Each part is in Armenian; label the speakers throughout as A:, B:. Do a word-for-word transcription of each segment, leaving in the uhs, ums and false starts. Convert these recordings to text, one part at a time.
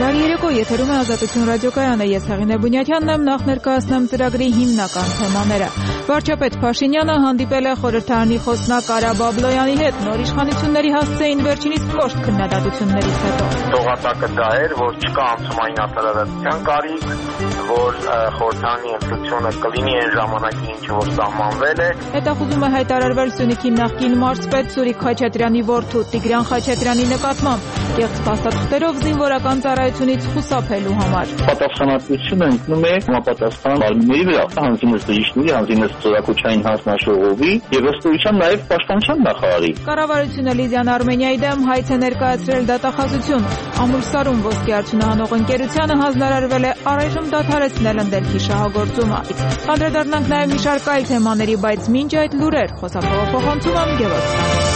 A: Բարի երեկո, եթերում է Ազատություն ռադիոկայանը, ես Հեղինե Բունյաթյանն եմ, նախ ներկայացնեմ ծրագրի հիմնական թեմաները։ Վարչապետ Փաշինյանը հանդիպել է խորհրդարանի խոսնակ Արա Բաբլոյանի հետ, նոր իշխանությունների հասցեին վերջինիս կոշտ քննադատություններից հետո։
B: Տողատակը դա էր, որ չկա անցումային արտադրության կարիք, որ խորհրդարանի ընտրությունը կլինի այն ժամանակին, ինչ որ սահմանվել է։
A: Հետախուզում է հայտարարվել Սյունիքի նախկին մարզպետ Սուրիկ Խաչատրյանի որդու Տիգրան Խաչատրյանի նկատմամբ կեղծ փաստաթղթերով զինվորական ծառայությունից խուսափելու համար։
C: Պատասխանատվությունը ընկնում է համապատասխան մարմինների վրա, հանձինս բժիշկների, հանձինս ծորակոչային հանձնաժողովի եւ ըստ էության նաեւ պաշտպանության նախարարի։
A: Կառավարությունը Լիդիան Արմենիայի դեմ հայց է ներկայացրել դատախազություն։ Ամուլսարում ոսկե արդյունահանող ընկերությանը հանձնարարվել է առայժմ դադարեցնել ընդելքի շահագործումը։ Անդրադառնանք նաեւ մի շարք այլ թեմաների, բայց մինչ այդ լուրեր խոսափողափոխանցում եմ Գևորգ։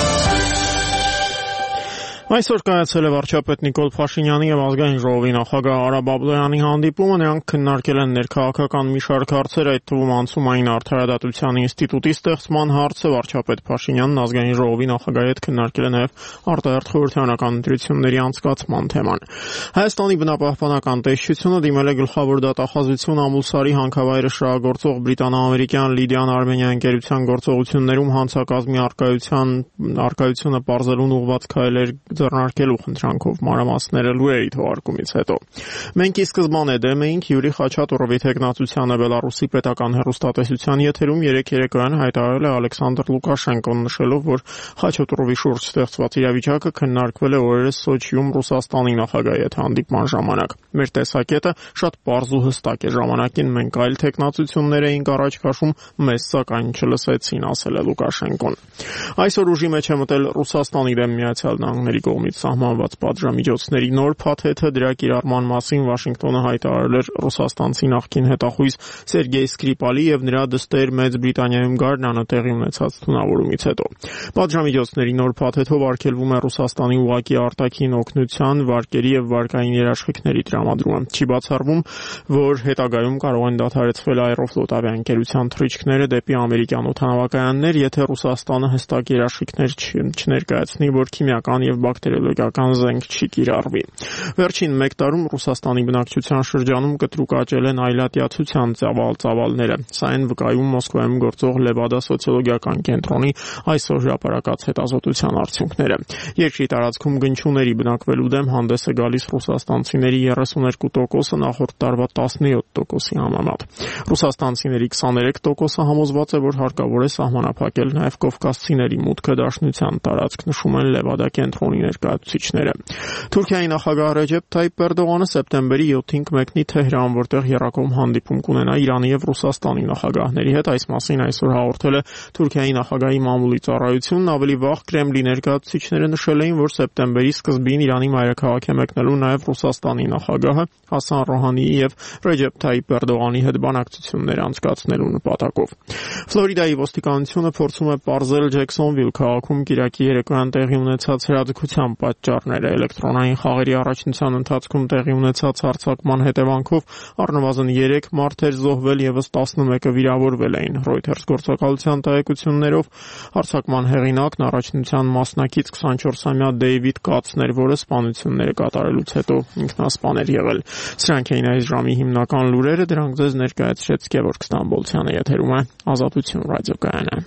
D: Այսօր կայացել է վարչապետ Նիկոլ Փաշինյանի եւ ազգային ժողովի նախագահ Արա Բաբլոյանի հանդիպումը, նրանք քննարկել են ներքաղաքական մի շարք հարցեր, այդ թվում անցումային արդարադատության ինստիտուտի ստեղծման հարցը, վարչապետ Փաշինյանն ազգային ժողովի նախագահի հետ քննարկել է նաեւ արտահերթ խորհրդարանական ընտրությունների անցկացման թեման։ Հայաստանի բնապահպանական տեսչությունը դիմել է գլխավոր դատախազություն Ամուլսարի հանքավայրը շահագործող բրիտանա-ամերիկյան Լիդիան Արմենիա ընկերության գործողություններում հանցակազմի արկայության արկայությունը պարզելուն ուղղված քայլեր ձեռնարկելու խնդրանքով մանրամասները լուրերի թողարկումից հետո։ Մենք ի սկզբանե դեմ էինք Յուրի Խաչատուրովի թեկնածությանը Բելարուսի պետական հեռուստատեսության եթերում երեկ երեկոյան հայտարարել է Ալեքսանդր Լուկաշենկոն, նշելով, որ Խաչատուրովի շուրջ ստեղծված իրավիճակը քննարկվել է օրերս Սոչիում Ռուսաստանի նախագահի հետ հանդիպման ժամանակ։ Մեր տեսակետը շատ պարզ ու հստակ է, ժամանակին մենք այլ թեկնածություններ էինք առաջ քաշում, մեզ սակայն չլսեցին, ասել է Լուկաշենկոն։ Այսօր ուժի մեջ է մտել Ռուսաստանի դեմ Միացյալ Նահանգների կողմից սահմանված պատժամիջոցների նոր փաթեթը, դրա կիրառման մասին Վաշինգտոնը հայտարարել էր ռուսաստանցի նախկին հետախույզ Սերգեյ Սկրիպալի եւ նրա դստեր Մեծ Բրիտանիայում գարնանը տեղի ունեցած թունավորումից հետո։ Պատժամիջոցների նոր փաթեթով արգելվում է Ռուսաստանի ուղղակի արտաքին օգնության, վարկերի եւ վարկային երաշխիքների տրամադրումը։ Չի բացառվում, որ հետագայում կարող են դադարեցվել Aeroflot ավիաընկերության թռիչքները դեպի ամերիկյան օդանավակայաններ, եթե Ռուսաստանը հստակ երաշխիքներ չներկայացնի, որ քիմիական եւ բակտերիոլոգիական զենք չի կիրառվի։ Վերջին մեկ տարում Ռուսաստանի բնակչության շրջանում կտրուկ աճել են այլատյացության ծավալ-ծավալները։ Սա են վկայում Մոսկվայում գործող Լևադա սոցիոլոգիական կենտրոնի այսօր հրապարակած հետազոտության արդյունքները։ Երկրի տարածքում գնչուների բնակվելու դեմ հանդես է գալիս ռուսաստանցիների երեսուներկու տոկոսը նախորդ տարվա տասնյոթ տոկոսի համեմատ։ Ռուսաստանցիների քսաներեք տոկոսը համոզված է, որ հարկավոր է սահմանափակել նաև կովկասցիների մուտքը դաշնության տարածք, նշում են Լևադա կենտրոնի ներկայացուցիչները։ Թուրքիայի նախագահ Ռեջեփ Թայիփ Էրդողանը սեպտեմբերի յոթին կմեկնի Թեհրան, որտեղ եռակողմ հանդիպում կունենա Իրանի եւ Ռուսաստանի նախագահների հետ։ Այս մասին այսօր հաղորդել է Թուրքիայի նախագահի մամուլի ծառայությունն, ավելի վաղ Կրեմլի ներկայացուցիչները նշել էին, որ սեպտեմբերի սկզբին Իրանի մայրաքաղաք է մեկնելու նաև Ռուսաստանի նախագահը Հասան Ռոհանիի եւ Ռեջեփ Թայիփ Էրդողանի հետ բանակցություններ անցկացնելու նպատակով։ Ֆլորիդայի ոստիկանությունը փորձում է պարզել Ջեքսոնվիլ քաղաքում Կիրակի երեկոյան տեղի ունեցած հրաձգության պատճառները։ Էլեկտրոնային խաղերի առաջնության ընթացքում տեղի ունեցած հարձակման հետևանքով առնվազն երեք մարդեր զոհվել եւս տասնմեկը վիրավորվել էին։ Reuters գործակալության տեղեկություններով հարձակման հեղինակն առաջնության մասնակից քսանչորսամյա Դեյվիդ Կացն էր, որը սպանությունները կատարելուց հետո ինքնասպան էր եղել։ Սրանք էին այս ժամի հիմնական լուրերը, դրանք ձեզ ներկայացրեց Գևորգ Ստամբոլցյանը, եթերում է Ազատություն ռադիոկայանը։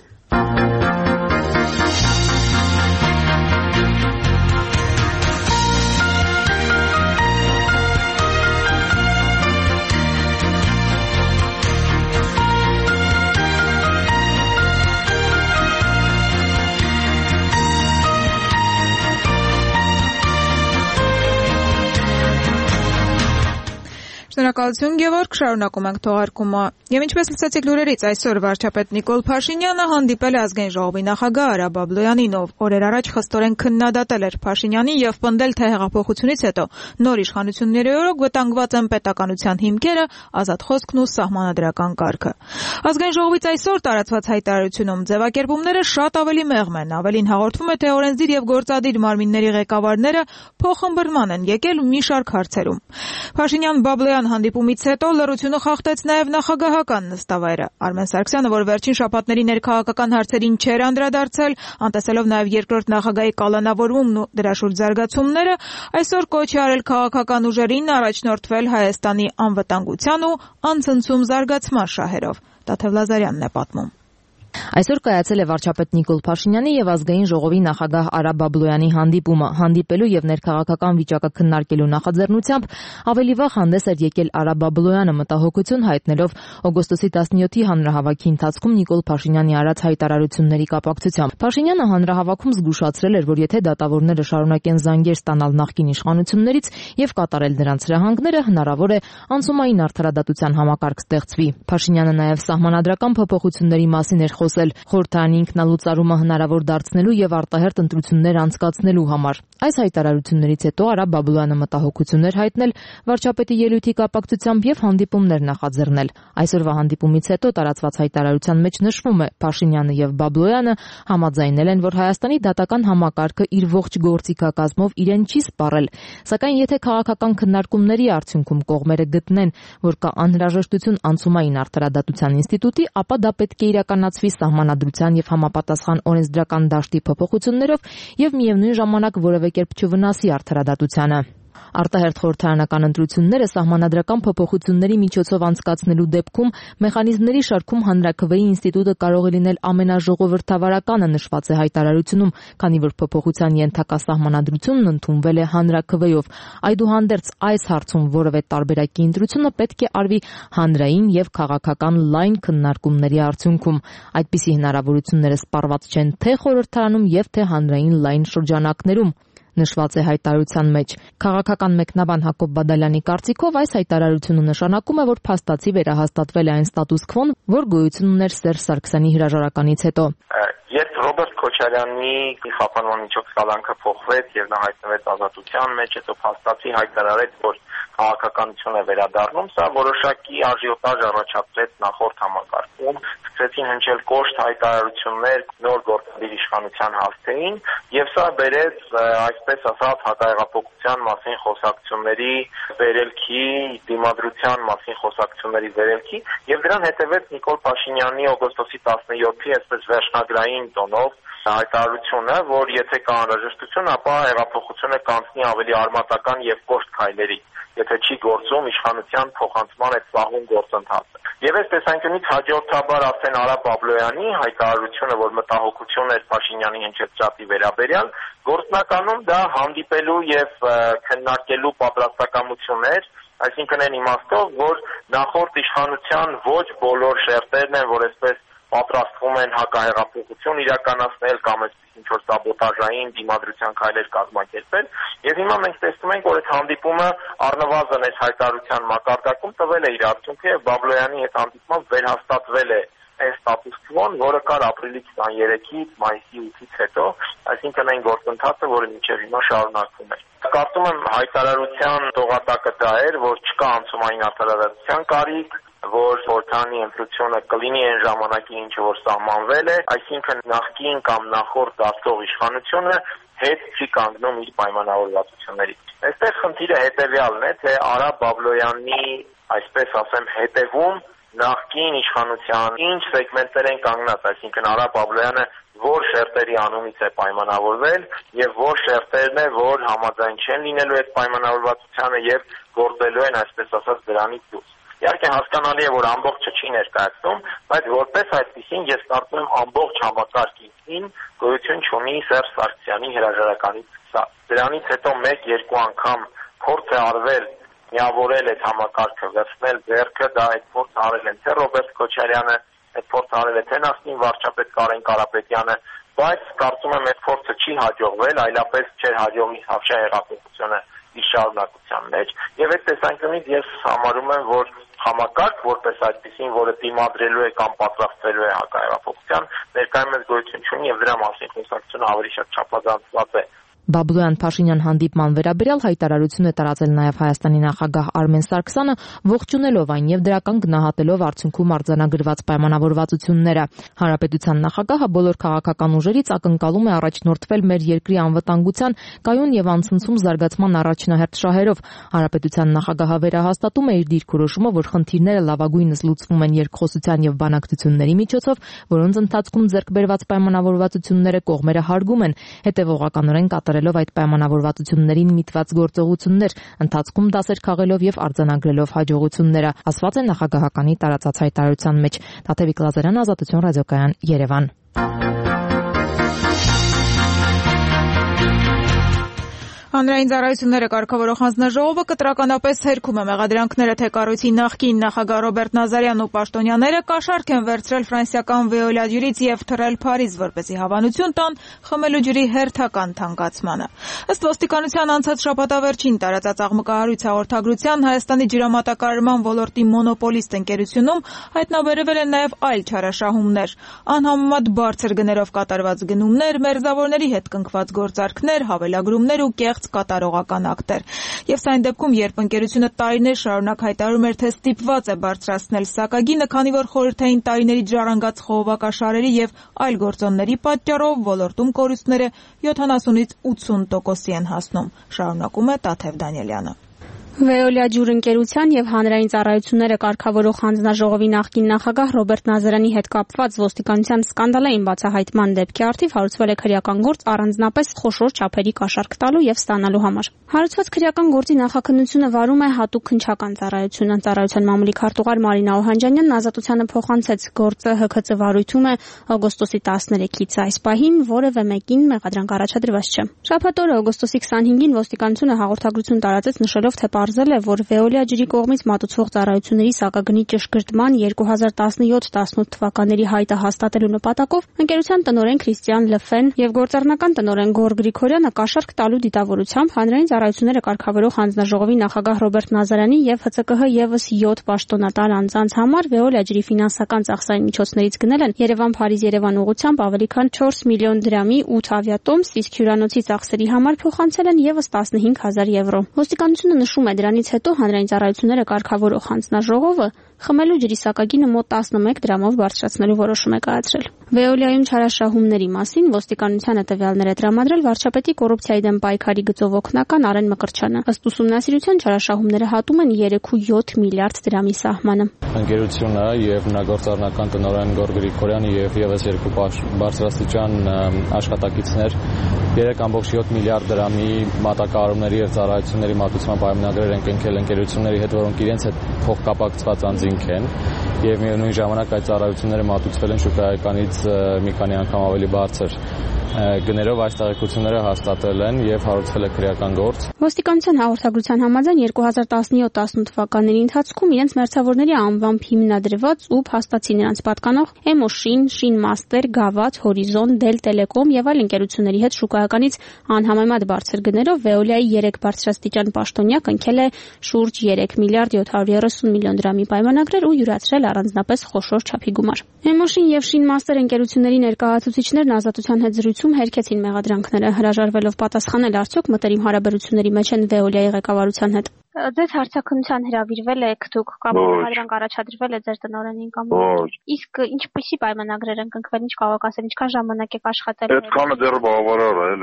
A: Շնորհակալություն Գևորգ, շարունակում ենք թողարկումը։ Եվ ինչպես լսեցիք լուրերից, այսօր վարչապետ Նիկոլ Փաշինյանը հանդիպել է ազգային ժողովի նախագահ Արա Բաբլոյանին, ով օրեր առաջ խստորեն քննադատել էր Փաշինյանին եւ պնդել, թե հեղափոխությունից հետո նոր իշխանությունների օրոք վտանգված են պետականության հիմքերը, ազատ խոսքն ու սահմանադրական կարգը։ Ազգային ժողովից այսօր տարածված հայտարարությունում ձևակերպումները շատ ավելի մեղմ են, ավելին հաղորդվում է, թե օրենսդիր եւ գործադիր մարմինների ղեկավարները փոխըմբռնման են եկել մի շարք հարցերում։ Փաշինյան-Բաբլոյան Փաշինյան հանդիպումից հետո լռությունը խախտեց նաև նախագահական նստավայրը։ Արմեն Սարգսյանը, որ վերջին շաբաթների ներքաղաքական հարցերին չէր անդրադարձել, անտեսելով նաև երկրորդ նախագահի կալանավորումն ու դրա շուրջ զարգացումները, այսօր կոչ է արել քաղաքական ուժերին առաջնորդվել Հայաստանի անվտանգության ու անցնցում զարգացման շահերով։ Տաթև Լազարյանն է պատմում։
E: Այսօր կայացել է վարչապետ Նիկոլ Փաշինյանի եւ ազգային ժողովի նախագահ Արա Բաբլոյանի հանդիպումը։ Հանդիպելու եւ ներքաղաքական վիճակը քննարկելու նախաձեռնությամբ ավելի վաղ հանդես էր եկել Արա Բաբլոյանը, մտահոգություն հայտնելով օգոստոսի տասնյոթի հանրահավաքի ընթացքում Նիկոլ Փաշինյանի արած հայտարարությունների կապակցությամբ։ Փաշինյանը հանրահավաքում զգուշացրել էր, որ եթե դատավորները շարունակեն զանգեր ստանալ նախկին իշխանություններից եւ կատարել դրանց հրահանգները, հնարավոր է անցումային արդարադատության համակարգ ստեղծվի։ Փաշինյանը նաեւ սահմանադրական փոփոխությունների մասին էր խոսել խորհրդարանի ինքնալուծարումը հնարավոր դարձնելու եւ արտահերթ ընտրություններ անցկացնելու համար։ Այս հայտարարություններից հետո Արա Բաբլոյանը մտահոգություն էր հայտնել վարչապետի ելույթի կապակցությամբ եւ հանդիպումներ նախաձեռնել։ Այսօրվա հանդիպումից հետո տարածված հայտարարության մեջ նշվում է Փաշինյանը եւ Բաբլոյանը համաձայնել են, որ Հայաստանի դատական համակարգը իր ողջ գործիքակազմով իրեն չի սպառել, սակայն եթե քաղաքական քննարկումների արդյունքում կողմերը գտնեն, որ կա անհրաժեշտություն անցումային արդարադատության ինստիտուտի, ապա դա պետք է իրականացվի սահմանադրության եւ համապատասխան օրենսդրական դաշտի փոփոխություններով եւ միևնույն ժամանակ որևէ կերպ չվնասի արդարադատությանը։ Արտահերթ խորհրդարանական ընտրությունները սահմանադրական փոփոխությունների միջոցով անցկացնելու դեպքում մեխանիզմների շարքում հանրաքվեի ինստիտուտը կարող է լինել ամենաժողովրդավարականը, նշված է հայտարարությունում, քանի որ փոփոխության ենթակա սահմանադրությունն ընդունվել է հանրաքվեով։ Այդուհանդերձ այս հարցում որևէ տարբերակի ընտրությունը պետք է արվի հանրային եւ քաղաքական լայն քննարկումների արդյունքում։ Այդպիսի հնարավորությունները սպառված չեն թե խորհրդարանում եւ թե հանրային լայն շրջանակներում, նշված է հայտարարության մեջ։ Քաղաքական մեկնաբան Հակոբ Բադալյանի կարծիքով այս հայտարարությունը նշանակում է, որ փաստացի վերահաստատվել է այն ստատուս քվոն, որ գոյություն ուներ Սերժ Սարգսյանի հրաժարականից հետո։
B: Երբ Ռոբերտ Քոչարյանի խափանման միջոց կալանքը փոխվեց եւ նա հայտնվեց ազատության մեջ, հետո փաստացի հայտարարեց, որ քաղաքականություն է վերադառնում, սա որոշակի աժիոտաժ առաջացրեց նախորդ համակարգում, սկսեցին հնչել կոշտ հայտարարություններ նոր գործադիր իշխանության հասցեին եւ սա բերեց, այսպես ասած, հակահեղափոխության մասին խոսակցությունների վերելքի, դիմադրության մասին խոսակցությունների վերելքի եւ դրան հետեւեց Նիկոլ Փաշինյանի օգոստոսի տասնյոթի այսպես վերջնագրային տոնով հայտարարությունը, որ եթե կա անհրաժեշտություն, ապա հեղափոխությունը կանցնի ավելի արմատական եւ կոշտ քայլերի, եթե չի գործում իշխանության փոխանցման այդ սահուն գործընթացը։ Եվ այս տեսանկյունից հաջորդաբար ասեն Արա Բաբլոյանի հայտարարությունը, որ մտահոգություն էր Փաշինյանի հնչեցրածի վերաբերյալ, գործնականում դա հանդիպելու եւ քննարկելու պատրաստակամություն էր, այսինքն այն իմաստով, որ նախորդ իշխանության ոչ բոլոր շերտերն են, որ այսպես պատրաստվում են հակահեղափոխություն իրականացնել կամ այսպես ինչ-որ սաբոտաժային դիմադրության քայլեր կազմակերպել եւ հիմա մենք տեսնում ենք, որ այդ հանդիպումը առնվազն այս հայտարարության մակարդակում տվել է իր արդյունքը եւ Բաբլոյանի հետ հանդիպմամբ վերհաստատվել է այս ստատուս քվոն, որը կար ապրիլի քսաներեքից մայիսի ութից հետո, այսինքն այն գործընթացը, որը մինչև հիմա շարունակվում է։ Կարծում եմ հայտարարության տողատակը դա էր, որ չկա անցումային արդարադատության կարիք, որ խորհրդարանի ընտրությունը կլինի այն ժամանակի, ինչը որ սահմանվել է, այսինքն նախկին կամ նախորդ դարձող իշխանությունը հետ չի կանգնում իր պայմանավորվածություններից։ Այստեղ խնդիրը հետևյալն է, թե Արա Բաբլոյանի, այսպես ասեմ, հետևում նախկին իշխանության ինչ սեգմենտներ են կանգնած, այսինքն Արա Բաբլոյանը որ շերտերի անունից է պայմանավորվել եւ որ շերտերն է, որ համաձայն չեն լինելու այդ պայմանավորվածությանը եւ գործելու են, այսպես ասած, դրանից դուրս։ Իհարկե հասկանալի է, որ ամբողջը չի ներկայացնում, բայց որպես այդպեսին ես կարծում եմ ամբողջ համակարգին գոյություն չունի Սերժ Սարգսյանի հրաժարականից սկսած։ Դրանից հետո մեկ-երկու անգամ փորձ է արվել միավորել այդ համակարգը, վերցնել ձեռքը, դա այդ փորձը արել են թե Ռոբերտ Քոչարյանը, այդ փորձը արել է թե նախկին վարչապետ Կարեն Կարապետյանը, բայց կարծում եմ այդ փորձը չի հաջողվել, այլապես չէր հաջողի Սաղ հեղափոխությունը իր շարունակության մեջ եւ այդ տեսանկյունից ես համարում եմ, որ համակարգ որպես այդպեսին, որը դիմադրելու է կամ պատրաստվելու է հակահեղափոխության, ներկայումս գոյություն չունի եւ դրա մասին խոսակցությունը ավելի շատ չափազանցված է։
E: Բաբլոյան Փաշինյան հանդիպման վերաբերյալ հայտարարություն է տարածել նաև Հայաստանի նախագահ Արմեն Սարգսյանը, ողջունելով այն եւ դրական գնահատելով արդյունքում արձանագրված պայմանավորվածությունները։ Հանրապետության նախագահը բոլոր քաղաքական ուժերից ակնկալում է առաջնորդվել մեր երկրի անվտանգության, կայուն եւ անցնցում զարգացման առաջնահերթ շահերով։ Հանրապետության նախագահը վերահաստատում է իր դիրքորոշումը, որ խնդիրները լավագույնս լուծվում են երկխոսության եւ բանակցությունների միջոցով, որոնց ընթացքում ձեռք բերված պայմանավորվածությունները կողմերը հարգում են, հետեւողականորեն կատարելով այդ պայմանավորվածություններին միտված գործողություններ, ընթացքում դասեր քաղելով եւ արձանագրելով հաջողությունները, ասված է նախագահականի տարածած հայտարարության մեջ։ Տաթևիկ Լազարյան, Ազատություն ռադիոկայան, Երևան։
A: Հանրային ծառայությունները կարգավորող հանձնաժողովը կտրականապես հերքում է մեղադրանքները, թե կառույցի նախկին նախագահ Ռոբերտ Նազարյանն ու պաշտոնյաները կաշառք են վերցրել ֆրանսիական Veolia ջրից եւ թռել Փարիզ, որպեսզի հավանություն տան խմելու ջրի հերթական թանկացմանը։ Ըստ ոստիկանության անցած շաբաթավերջին տարածած աղմկահարույց հաղորդագրության Հայաստանի ջրամատակարարման ոլորտի մոնոպոլիստ ընկերությունում հայտնաբերվել են նաեւ այլ չարաշահումներ, անհամեմատ բարձր գներով կատարված գնումներ, մերձավորների հետ կնքված գործարքներ, հավելագրումներ ու կեղծ կատարողական ակտեր։ Եվ սա այն դեպքում, երբ ընկերությունը տարիներ շարունակ հայտարարում էր, թե ստիպված է բարձրացնել սակագինը, քանի որ խորհրդային տարիների ժառանգած խողովակաշարերի եւ այլ գործոնների պատճառով ոլորտում կորուստները յոթանասունից ութսուն տոկոսի են հասնում, շարունակում է Տաթև Դանիելյանը։
F: Veolia ջուր ընկերության եւ հանրային ծառայությունները կարգավորող հանձնաժողովի նախկին նախագահ Ռոբերտ Նազարյանի հետ կապված ոստիկանության սկանդալային բացահայտման դեպքի առթիվ հարուցվել է քրեական գործ առանձնապես խոշոր չափերի կաշառք տալու եւ ստանալու համար։ Հարուցված քրեական գործի նախաքննությունը վարում է հատուկ քննչական ծառայությունը։ Ծառայության մամուլի քարտուղար Մարինա Օհանջանյանն Ազատությանը փոխանցեց գործը Հ Քծը վարույթում է օգոստոսի տասներեքից այս պահին որևէ մեկին մեղադրանք առաջադրված չէ։ Շաբաթ օրը օգոստոսի քսանհինգին ոստիկանությունը հաղորդագրություն տարածեց նշելով, թե պարզել է, որ Veolia ջրի կողմից մատուցվող ծառայությունների սակագնի ճշգրտման երկու հազար տասնյոթ տասնութ թվականների հայտը հաստատելու նպատակով ընկերության տնօրեն Քրիստիան Լեֆեն եւ գործառնական տնօրեն Գոր Գրիգորյանը կաշառք տալու դիտավորությամբ հանրային ծառայությունները կարգավորող հանձնաժողովի նախագահ Ռոբերտ Նազարյանի եւ Հ Ց Կ Հ եւս յոթ պաշտոնատար անձանց համար Veolia ջրի ֆինանսական ծախսային միջոցներից գնել են Երևան-Փարիզ-Երևան ուղղությամբ ավելի քան չորս միլիոն դրամի ութ ավիատոմս, իսկ հյուրանոցի ծախսերի համար փոխանցել են եւս տասնհինգ հազար եվրո։ Ոստիկանությունը նշում է, դրանից հետո հանրային ծառայությունները կարգավորող հանձնաժողովը խմելու ջրի սակագինը մոտ տասնմեկ դրամով բարձրացնելու որոշում է կայացրել։ Veolia-ում չարաշահումների մասին ոստիկանությանը տվյալներ է տրամադրել վարչապետի կոռուպցիայի դեմ պայքարի գծով օգնական Արեն Մկրտչյանը։ Ըստ ուսումնասիրության չարաշահումները հատում են երեք կόμμα յոթ միլիարդ դրամի սահմանը։
G: Ընկերությունը եւ նախագործառնական տնօրեն Գոր Գրիգորյանը եւ եւս երկու բարձրաստիճան աշխատակիցներ երեք կόμμα յոթ միլիարդ դրամի մատակարարումների եւ ծառայությունների մատուցման պայմանագրեր են կնքել ընկերությունների հետ, որոնք իրենց հետ փոխկապակցված անձինք են եւ միևնույն ժամանակ այդ ծառայությունները մատուցվել են շուկայականից մի քանի անգամ ավելի բարձր գներով այս տեղեկությունները հաստատել են եւ հարուցվել է քրեական գործ։
F: Ոստիկանության հաղորդագրության համաձայն երկու հազար տասնյոթ տասնութ թվականների ընթացքում իրենց մերձավորների անվամբ հիմնադրված ու փաստացի նրանց պատկանող Էմոշին, Շինմաստեր, Գավաթ, Հորիզոն, Դել Տելեկոմ եւ այլ ընկերությունների հետ շուկայականից անհամեմատ բարձր գներով Veolia-ի երեք բարձրաստիճան պաշտոնյա կնքել է շուրջ երեք միլիարդ յոթ հարյուր երեսուն միլիոն դրամի պայմանագրեր ու յուրացրել առանձնապես խոշոր չափի գումար։ Էմոշին եւ Շինմաստեր ընկերությունների ներկայացուցիչներն Ազատության հետ զրույցում հերքեցին մեղադրանքները, հրաժարվելով պատասխանել արդյոք մտերիմ հարաբերությունների մեջ են Veolia-ի ղեկավարության հետ։
H: Ձեզ հարցաքննության հրավիրվել եք դուք կամ մեղադրանք առաջադրվել է ձեր տնօրենին կամ ոչ։ Իսկ ինչպիսի պայմանագրեր են կնքվել, ինչ կարող եք ասել, ինչքան ժամանակ եք աշխատել։
C: Այդքանը դեռ բավարար է,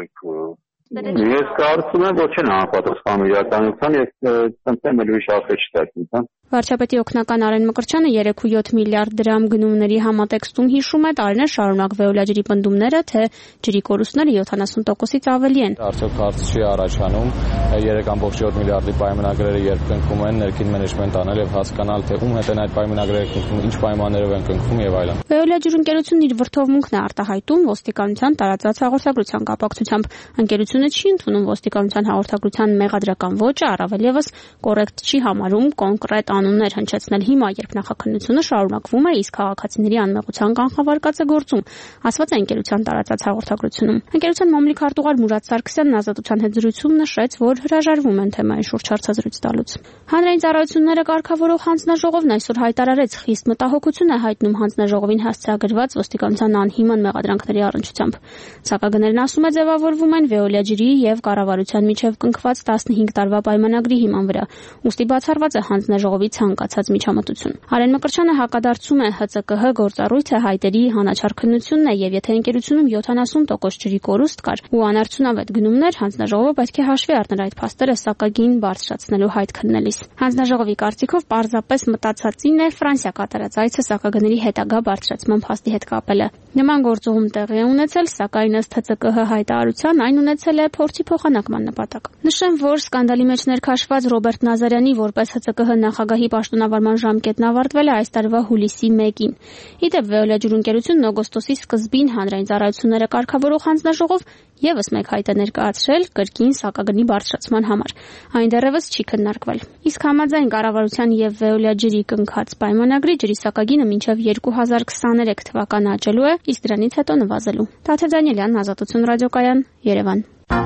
C: էլի։ Ես կարծում եմ, ոչ են համապատասխանում իրականության եւ ցնցեմ էլ ուրիշ ակը չտակին։
F: Վարչապետի օգնական Արեն Մկրտչյանը երեք կόμμα յոթ միլիարդ դրամ գնումների համատեքստում հիշում է տարիներ շարունակ Veolia ջրի պնդումները, թե ջրի կորուստները յոթանասուն տոկոսից ավելի են։
G: Արդյոք հարց չի առաջանում երեք կόμμα յոթ միլիարդի պայմանագրերը երբ կնքում են, ներքին մենեջմենտ անել եւ հասկանալ, թե ում հետ են այդ պայմանագրերը կնքում, ինչ պայմաններով են կնքում եւ այլն։
F: Veolia ջրընկերությունն իր վրթովմունքն է արտահայտում ոստիկանության տարածած հաղորդագրության կապակցությամբ։ Ընկերությունը չի ընդունում ոստիկանության հաղորդագրության մեղադրական ոճը, առավել եւս կոռեկտ չի համարում կոնկրետ անուններ հնչեցնել հիմա, երբ նախաքննությունը շարունակվում է, իսկ քաղաքացիների անմեղության կանխավարկած է գործում, ասված է ընկերության տարածած հաղորդագրությունում։ Ընկերության մամլի քարտուղար Մուրադ Սարգսյանն Ազատության հետ զրույցում նշեց, որ հրաժարվում են թեմայի շուրջ հարցազրույց տալուց։ Հանրային ծառայությունները կարգավորող հանձնաժողովն այսօր հայտարարեց խիստ մտահոգություն է հայտնում հանձնաժողովին հասցեագրված ոստիկանության անհիմն մեղադրանքների առնչությամբ։ Սակագներն ասում է ձևավորվում են Veolia ջրի եւ կառավարության միջև կնքված տասնհինգ տարվա պայմանագրի հիման վրա, ուստի բացառված է հանձնաժողովի ցանկացած միջամտություն։ Արեն Մկրտչյանը հակադարձում է Հ Ծ Կ Հ գործառույթը հայտերի հանաչար քննությունն է եւ եթե ընկերությունում յոթանասուն տոկոս ջրի կորուստ կար ու անարդյունավետ գնումներ, հանձնաժողովը պետք է հաշվի առներ այդ փաստերը սակագին բարձրացնելու հայտ քննելիս։ Հանձնաժողովի կարծիքով պարզապես մտածածին է Ֆրանսիա կատարած այցը սակագների հետագա բարձրացման փաստի հետ կապելը։ Նման գործողում տեղի է ունեցել, սակայն ըստ Հ Ծ Կ Հ հայտարարության այն ունեցել է փորձի փոխանակման նպատակ։ Նշեմ, որ սկանդալի մեջ ներքաշված Ռոբերտ Նազարյանի որպես Հ Ծ Կ Հ նախագահի պաշտոնավարման ժամկետն ավարտվել է այս տարվա հուլիսի մեկին։ Իդեպ Veolia ջրընկերությունն օգոստոսի սկզբին հանրային ծառայությունները կարգավորող հանձնաժողով եւս մեկ հայտ է ներկայացրել կրկին սակագնի բարձրացման համար։ Այն դեռևս չի քննարկվել։ Իսկ համաձայն կառավարության եւ Veolia ջրի կնքած պայմանագրի ջրի սակագինը մինչեւ երկու հազար քսաներեք թվականը աճելու է, իսկ դրանից հետո նվազելու։ Տաթև Դանիելյան, Ազատություն ռադիոկայան, Երևան։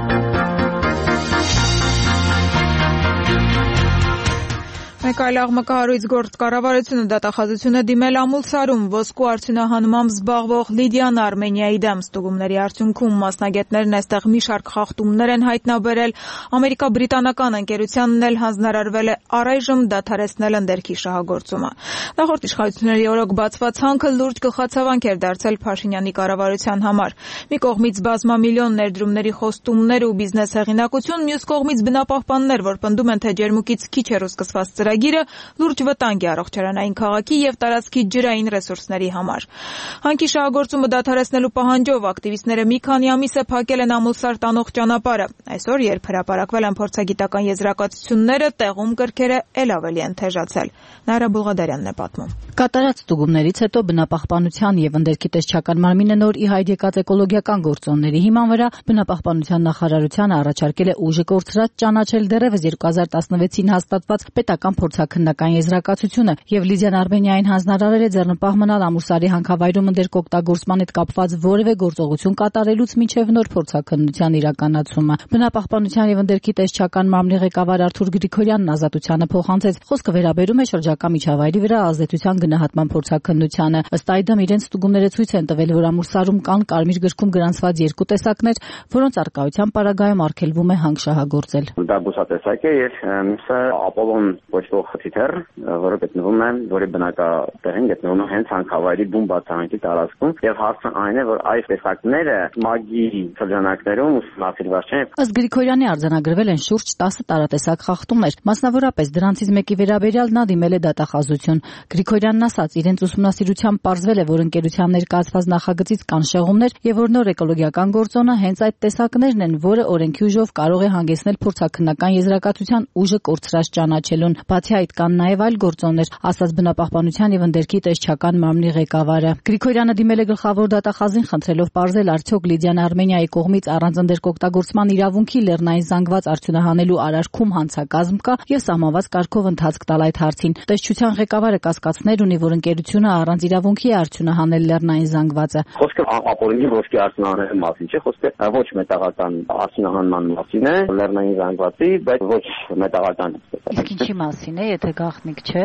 A: Մեկ այլ աղմկահարույց գործ կառավարությունը դատախազությունը դիմել ամուլսարում ոսկու արդյունահանմամբ զբաղվող Լիդիան Արմենիայի դեմ ստուգումների արդյունքում մասնագետներն այստեղ մի շարք խախտումներ են հայտնաբերել, ամերիկա-բրիտանական ընկերությանն էլ հանձնարարվել է առայժմ դադարեցնել ընդերքի շահագործումը։ Նախորդ իշխանությունների օրոք բացված հանքը լուրջ գլխացավանք էր դարձել Փաշինյանի կառավարության համար։ Մի կողմից բազմամիլիոն ներդրումների խոստումներ ու բիզնես հեղինակություն, մյուս կողմից բնապահպաններ, որ պնդում են, թե ջերմուկից քիչ էր սկսված ծրագիրը լուրջ վտանգ է առողջարանային քաղաքի եւ տարածքի ջրային ռեսուրսների համար։ Հանքի շահագործումը դադարեցնելու պահանջով ակտիվիստները մի քանի ամիս է փակել են ամուլսար տանող ճանապարհը։ Այսօր, երբ հրապարակվել են փորձագիտական եզրակացությունները, տեղում կրքերը ել ավելի են թեժացել։ Նաիրա Բուլղադարյանն է պատմում։
I: Կատարած ստուգումներից հետո բնապահպանության եւ ընդերքի տեսչական մարմինը նոր ի հայտ եկած էկոլոգիական գործոնների հիման վրա բնապահպանության նախարարությանը առաջարկել է ուժը կորցրած ճանաչել դեռևս երկու հազար տասնվեցին հաստատված պետական փորձաքննական եզրակացությունը եւ Լիդիան Արմենիային հանձնարարել է ձեռնպահ մնալ ամուլսարի հանքավայրում ընդերք օգտագործման հետ կապված որևէ գործողություն կատարելուց մինչեւ նոր փորձաքննության իրականացումը։ Բնապահպանության եւ ընդերքի տեսչական մարմնի ղեկավար Արթուր Գրիգորյանն Ազատությանը փոխանցեց, խոսքը վերաբերում է շրջակա միջավայրի վրա ազդեցության գնահատման փորձաքննությանը։ Ըստ այդմ իրենց ստուգումները ցույց են տվել, որ ամուլսարում կան կարմիր գրքում գրանցված երկու տեսակներ, որոնց արկայության պարագայում արգելվում է հանք շահագործել։
J: Դա բուսատեսակ է եւ միսը ապոլոն ոչ խթիթեր, որը գտնվում է, որի բնակատեղին գտնվում է հենց հանքավայրի բուն բացահայտի տարածքում եւ հարցը այն է, որ այս տեսակները մագի շրջանակներում ուսումնասիրված չեն։
I: Ըստ Գրիգորյանի արձանագրվել են շուրջ տասը տարատեսակ խախտումներ, մասնավորապես դրանցից մեկի վերաբերյալ նա դիմել է դատախազություն։ Գրիգորյանն ասաց, իրենց ուսումնասիրությամբ պարզվել է, որ ընկերության ներկայացված նախագծից կան շեղումներ եւ որ նոր էկոլոգիական գործոնը հենց այդ տեսակներն են, որը օրենքի ուժով կարող է հանգեցնել փորձաքննական եզրակացության ուժը կորցրած ճանաչելուն։ Բացի այդ կան նաև այլ գործոններ, ասաց բնապահպանության եւ ընդերքի տեսչական մարմնի ղեկավարը։ Գրիգորյանը դիմել է գլխավոր դատախազին խնդրելով պարզել արդյոք Լիդիան Արմենիայի կողմից առանց ընդերք օգտագործման իրավունքի լեռնային զանգված արդյունահանելու արարքում հանցակազմ կա եւ սահմանված կարգով ընթացք տալ այդ հարցին։ Տեսչության ղեկավարը կասկածներ ունի, որ ընկերությունը առանց իրավունքի է արդյունահանել լեռնային զանգվածը։
J: Խոսքը ապօրինի ոսկի արդյունահանելու մասին չէ, խոսքը ոչ մետաղական արդյունահանման մասին է, լեռնային զանգվածի, բայց ոչ մետաղական։
I: Իսկ ինչի մասին է, եթե գաղտնիք չէ։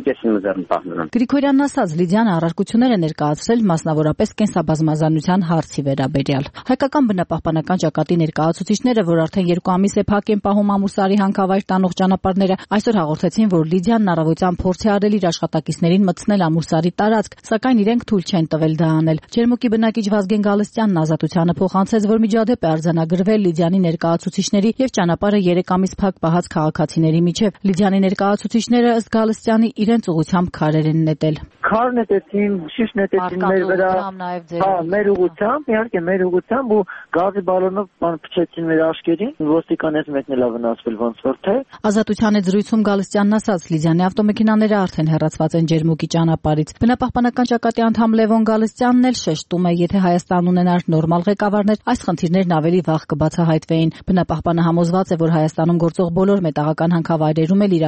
J: Գրիգորյանն
I: ասաց, Լիդիանը առարկություններ է ներկայացրել մասնավորապես կենսաբազմազանության հարցի վերաբերյալ։ Հայկական բնապահպանական ճակատի ներկայացուցիչները, որ արդեն երկու ամիս է փակ են պահում ամուլսարի հանքավայր տանող ճանապարհները, այսօր հաղորդեցին, որ Լիդիանն առավոտյան փորձ է արել իր աշխատակիցներին մտցնել ամուլսարի տարածք, սակայն իրենք թույլ չեն տվել դա անել։ Ջերմուկի բնակիչ Վազգեն Գալստյանն Ազատությանը փոխանցեց, որ միջադեպ է արձանագրվել Լիդիանի ներկայացուցիչների եւ ճանապարհը երեք ամիս փակ պահած քաղաքացիների միջև։ Լիդիանի ներկայացուցիչները ըստ Գալստյանի իրենց ուղղությամբ քարեր են նետել։
K: Քար նետեցին, շիշ նետեցին մեր վրա, հա, մեր ուղղությամբ, իհարկե մեր ուղղությամբ ու գազի բալոնով բան փչեցին մեր աչքերին, ոստիկանից մեկն էլ վնասվել ոնց որ թե։
I: Ազատության հետ զրույցում Գալստյանն ասաց, Լիդիանի ավտոմեքենաները արդեն հեռացված են ջերմուկի ճանապարհից։ Բնապահպանական ճակատի անդամ Լևոն Գալստյանն էլ շեշտում է, եթե Հայաստանն ունենար նորմալ ղեկավարներ, այս խնդիրներն ավելի վաղ կբացահայտվեին։ Բնապահպանը համոզված է, որ Հայաստանում գործող բոլոր մետաղական հանքավայրերում էլ իրավիճակը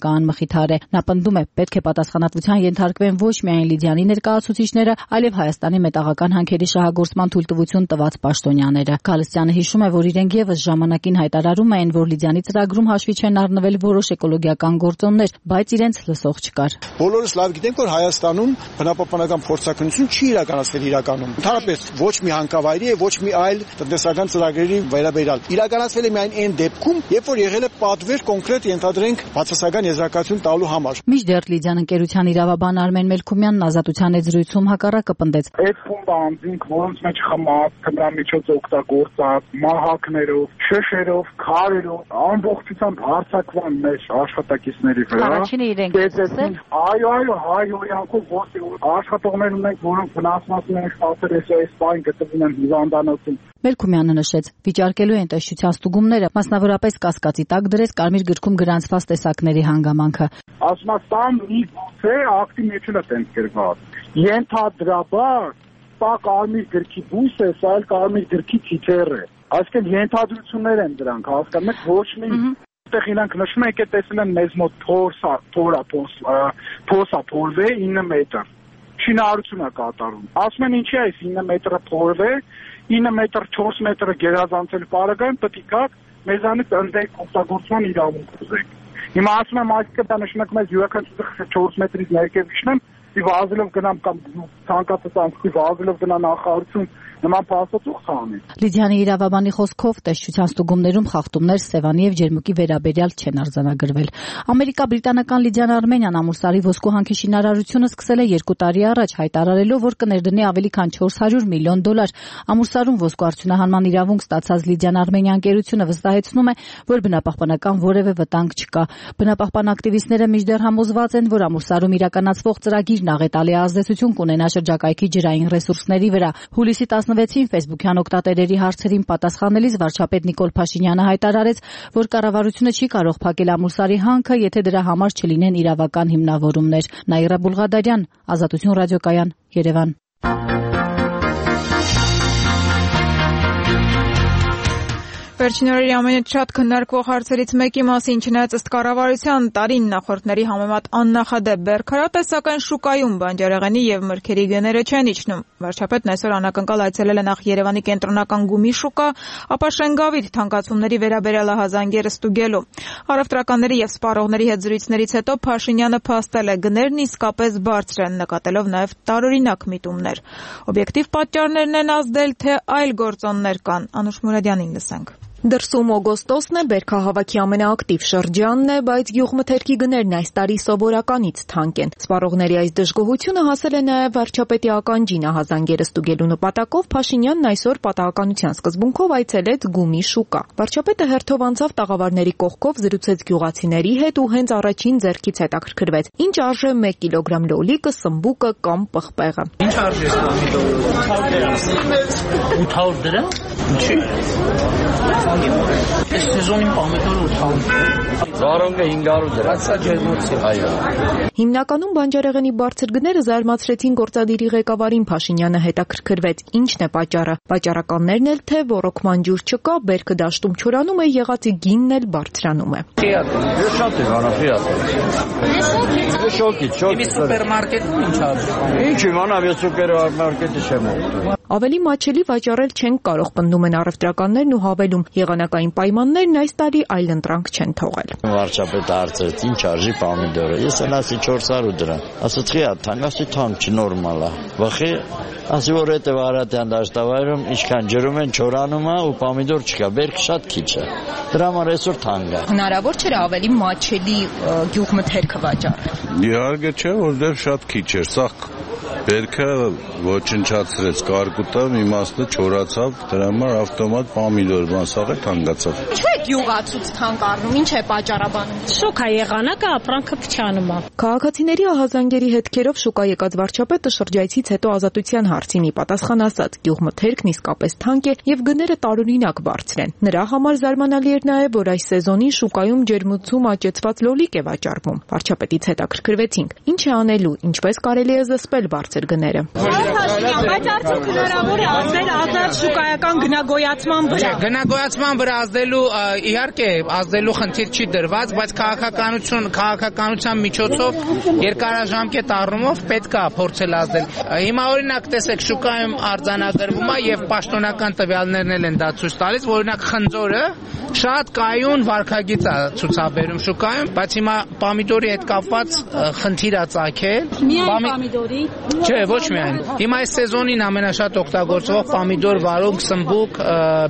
I: բնական մխիթար է։ Նա պնդում է, պետք է պատասխանատվության ենթարկվեն ոչ միայն Լիդիանի ներկայացուցիչները, այլև Հայաստանի մետաղական հանքերի շահագործման թույլտվություն տված պաշտոնյաները։ Գալստյանը հիշում է, որ իրենք եւս ժամանակին հայտարարում էին, որ Լիդիանի ծրագրում հաշվի չեն առնվել որոշ էկոլոգիական գործոններ, բայց իրենց լսող չկար։
L: Բոլորս լավ գիտենք, որ Հայաստանում բնապահպանական փորձաքննություն չի իրականացվել իրականում։ Ընդհանրապես ոչ մի հանքավայրի եւ ոչ մի այլ տնտեսական ծրագրերի վերաբերյալ։ Իրականացվել է միայն այն դեպքում, երբ որ եղել է պատվեր կոնկրետ ենթադրենք բացասական եզրակացություն տալու համար։
I: Մինչդեռ Լիդիան ընկերության իրավաբան Արմեն Մելքումյանն Ազատության հետ զրույցում հակառակը պնդեց։
M: Այդ խումբը անձինք, որոնց մեջ խմած, քմրամիջոց օգտագործած, մահակներով, շշերով, քարերով, ամբողջությամբ հարձակվան մեր աշխատակիցների վրա։
I: Առաջինը իրենք
M: դեզեցին։ Այո, այո, հայ-օրյանքով աշխատողներ ունենք, որոնք վնասվածքներ են ստացել այս պահին գտնվում են հիվանդանոցում։
I: Մելքումյանը նշեց, վիճարկելու են տեսչության ստուգումները, մասնավորապես կասկածի տակ դրեց Կարմիր գրքում գրանցված տեսակների հանգամանքը։
M: Ասմաստան մի գուցե ակտի մեջ էլ է տենց գրված։ Ենթադրաբար սա Կարմիր գրքի բույս է, սա էլ Կարմիր գրքի թիթեռ է։ Այսինքն ենթադրություններ են դրանք, հասկանում եք, ոչ մի այդտեղ իրանք նշում են, եկեք տեսել են մեզ մոտ փորսա, փորա, փոսա, փորվե ինը մետր։ Շինարարություն է կատարում։ Ասում են ինչի է այս ինը մետրը փորվե, ինը մետր չորս մետրը գերազանցել պարագայում պետք է մեզանից ընդդեք օգտագործման իրավունք ուզենք։ Հիմա ասում եմ այսինքն դա նշանակում է յուրաքանչյուր չորս մետրից ներքև իջնեմ, ի վազելով գնամ կամ ցանկացած անցքի վազելով գնա նախարարություն նման փաստացող խանի։
I: Լիդիանի իրավաբանի խոսքով տեսչության ստուգումներում խախտումներ Սևանի եւ Ջերմուկի վերաբերյալ չեն արձանագրվել։ Ամերիկա-բրիտանական Լիդիան Արմենյան ամուրսարի ոսկու հանքի շինարարությունը սկսել է երկու տարի առաջ, հայտարարելով, որ կներդնի ավելի քան չորս հարյուր միլիոն դոլար։ Ամուրսարում ոսկու արդյունահանման իրավունք ստացած Լիդիան Արմենյան ընկերությունը վստահեցնում է, որ բնապահպանական որևէ վտանգ չկա։ Բնապահպան ակտիվիստները մինչդեռ համոզված են, որ ամուրսարում իրականացվող ծրագիրն աղետալի ազդեցություն կունենա շրջակայքի ջրային ռեսուրսների վրա։ Հուլիսի տասնվեցին Facebook-յան օգտատերերի հարցերին պատասխանելիս վարչապետ Նիկոլ Փաշինյանը հայտարարեց, որ կառավարությունը չի կարող փակել ամուրսարի հանքը, եթե դրա համար չլինեն իրավական հիմնավորումներ։ Նաիրա Բուլղադարյան, Ազատություն ռադիոկայան, Երևան։
A: Վերջին օրերի ամենից շատ քննարկվող հարցերից մեկի մասին, չնայած ըստ կառավարության տարին նախորդների համեմատ աննախադեպ բերքարատ է, սակայն շուկայում բանջարեղենի եւ մրգերի գները չեն իջնում։ Վարչապետն այսօր անակնկալ այցելել է նախ Երևանի կենտրոնական գումի շուկա, ապա Շենգավիթ թանկացումների վերաբերյալ ահազանգերը ստուգելու։ Առևտրականների եւ սպառողների հետ զրույցներից հետո Փաշինյանը փաստել է, գներն իսկապես բարձր են, նկատելով նաեւ տարօրինակ միտումներ։ Օբյեկտիվ պատճառներն են ազդել, թե այլ գործոններ կան։ Անուշ Մուրադյանին լսենք։
N: Դրսում օգոստոսն է, բերքահավաքի ամենաակտիվ շրջանն է, բայց գյուղմթերքի գներն այս տարի սովորականից թանկ են։ Սպառողների այս դժգոհությունը հասել է նաև վարչապետի ականջին, ահազանգերը ստուգելու նպատակով Փաշինյանն այսօր պատահականության սկզբունքով այցելեց գումի շուկա։ Վարչապետը հերթով անցավ տաղավարների կողքով, զրուցեց գյուղացիների հետ ու հենց առաջին ձեռքից հետաքրքրվեց։ Ինչ արժե մեկ կիլոգրամ լոլիկը, սմբուկը կամ պղպեղը։
O: Ինչ արժե ութ հարյուր դրամ։ Ինչի՞։ Այս սեզոնին պամետորը ութ հարյուր։
P: Զարոնգը հինգ հարյուր դրամ։
O: Սա ջերմոցի։
P: Այո։
N: Հիմնականում բանջարեղենի բարձր գները զարմացրեցին գործադիրի ղեկավարին։ Փաշինյանը հետաքրքրվեց, ինչն է պատճառը։ Վաճառականներն էլ թե ռոռոկման ջուր չկա, բերքը դաշտում չորանում է, եղածի գինն էլ բարձրանում է։
P: Շատ է վանաֆիատ։ Շոկի, շոկի։
O: Սուպերմարկետում ինչ արժե։
P: Ինչ իմանամ, ես սուպերմարկետի չեմ ուտում։
N: Ավելի մատչելի վաճառել չեն կարող, պնդում են առևտրականներն ու հավելում, եղանակային պայմաններն այս տարի այլընտրանք չեն թողել։
P: Վարչապետը հարցրեց, ինչ արժի պամիդորը։ Ես ասացի չորս հարյուր դրամ։ Ասացի, «Հա, թանկ», ասի, «Թանկ չնորմալ է»։ Վախի, ասի, որ այդ Արարատյան դաշտավայրում ինչքան ջրում են, չորանում է ու պամիդոր չկա, բերքը շատ քիչ է։ Դրա համար այսօր թանկ է։
N: Հնարավոր չէ ավելի մատչելի գյուղմթերքը վաճառել։
Q: Իհարկե չէ, որտեղ շատ քիչ էր, սա բերքը ոչնչացրեց, կարկուտավ, իմաստը չորացավ, դրա համար ավտոմատ պամիդոր բան սաղը թանկացավ։
N: Ինչու է գյուղացուց թանկ առնում, ինչ է պատճառաբանում։
F: Շոկ է եղանակը, ապրանքը փչանում է։
N: Քաղաքացիների ահազանգերի հետքերով շուկա եկած վարչապետը շրջայցից հետո Ազատության հարցին ի պատասխան ասաց, գյուղմթերքն իսկապես թանկ է եւ գները տարօրինակ բարձր են։ Նրա համար զարմանալի էր նաեւ, որ այս սեզոնին շուկայում ջերմոցում աճեցված լոլիկ է վաճառվում։ Վարչապետից հետաքրքրվեցինք, ինչ է անելու, ինչպես կարելի է զսպել բարձր գները։
R: Բայց արդյոք հնարավոր է ազդել ազատ շուկայական գնագոյացման վրա։
O: Գնագոյացման վրա ազդելու իհարկե ազդելու խնդիր չի դրված, բայց քաղաքականություն, քաղաքականության միջոցով երկարաժամկետ առումով պետք է փորձել ազդել։ Հիմա օրինակ տեսեք շուկայում արձանագրվում է եւ պաշտոնական տվյալներն էլ են դա ցույց տալիս, որ օրինակ խնձորը շատ կայուն վարքագիծ է ցուցաբերում շուկայում, բայց հիմա պամիդորի հետ կապված խնդիր է ծագել։
R: Միայն պամիդորի։
O: Չէ, ոչ միայն։ Հիմա այս սեզոնին ամենաշատ օգտագործվող պամիդոր, վարունգ, սմբուկ,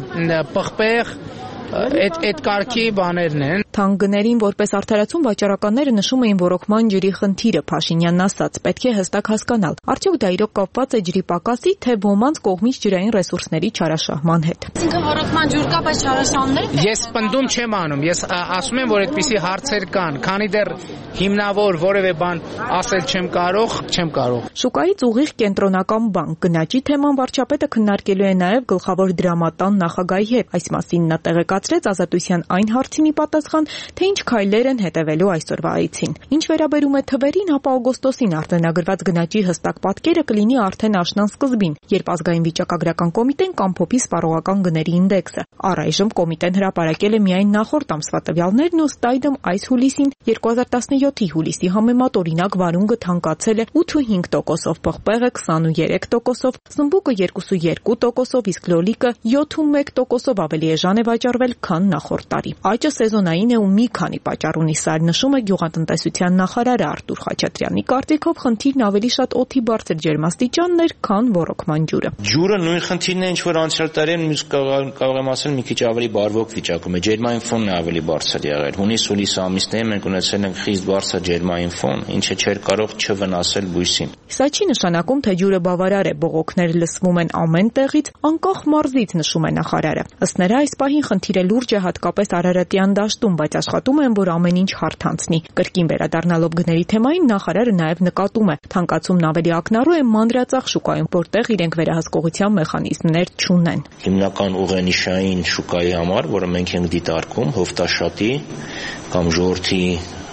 O: պղպեղ այդ այդ կարգի բաներն են։
N: Թանկ գներին որպես արդարացում վաճառականները նշում էին ռոռոկման ջրի խնդիրը, Փաշինյանն ասաց, պետք է հստակ հասկանալ, արդյոք դա իրոք կապված է ջրի պակասի, թե ոմանց կողմից ջրային ռեսուրսների չարաշահման հետ։
R: Այսինքն ռոռոկման ջուր կա, բայց չարաշահումներ։
O: Ես պնդում չեմ անում, ես ասում եմ, որ այդպիսի հարցեր կան, քանի դեռ հիմնավոր որևէ բան ասել չեմ կարող, չեմ կարող։
N: Շուկայից ուղիղ կենտրոնական բանկ գնաճի թեման վարչապետը քննարկելու է նաև գլխավոր դրամատան նախագահի հետ։ Այս մասին նա տեղեկացրեց Ազատության այն հարցին ի պատասխան, թե ինչ քայլեր են հետևելու այսօրվա այցին։ Ինչ վերաբերում է թվերին, ապա օգոստոսին արձանագրված գնաճի հստակ պատկերը կլինի արդեն աշնան սկզբին, երբ ազգային վիճակագրական կոմիտեն կամփոփի սպառողական գների ինդեքսը։ Առայժմ կոմիտեն հրապարակել է միայն նախորդ ամսվա տվյալներն ու ըստ այդմ այս հուլիսին երկու հազար տասնյոթի հուլիսի համեմատ օրինակ վարունգը թանկացել է ութ ու հինգ տոկոսով, պղպեղը քսանուերեք տոկոսով, սմբուկը երկու ու երկու տոկոսով, իսկ լոլիկը յոթ ու մեկ տոկոսով ավելի էժան է վաճառվել, քան նախորդ տարի։ Աճը սեզոնային է ու մի քանի պատճառ ունի, սա նշում է գյուղատնտեսության նախարարը Արտուր Խաչատրյանի կարծիքով խնդիրն ավելի շատ օդի բարձր ջերմաստիճանն էր, քան ռոռոկման ջուրը։
S: Ջուրը նույն խնդիրն է, ինչ որ անցյալ տարին մյուս կարող եմ ասել մի քիչ ավելի բարվոք վիճակում է, ջերմային ֆոնն է ավելի բարձր եղել։ Հունիս-հուլիս ամիսներին մենք ունեցել ենք խիստ բարձր ջերմային ֆոն, ինչը չէր կարող չվնասել բույսին։
N: Սա չի նշանակում, թե ջուրը բավարար է, բողոքներ լսվում են ամեն տեղից, անկախ մարզից, նշում է նախարարը։ Ըստ նրա այս պահին խնդիրը լուրջ է հատկապես Արարատյան դաշտում, բայց աշխատում են, որ ամեն ինչ հարթանցնի։ Կրկին վերադառնալով գների թեմային նախարարը նաև նկատում է, թանկացումն ավելի ակնառու է մանրածախ շուկայում, որտեղ իրենք վերահսկողության մեխանիզմներ չունեն։
S: Հիմնական ուղենիշային շուկայի համար, որը մենք ենք դիտարկում, հովտաշատի կամ ժողովրդի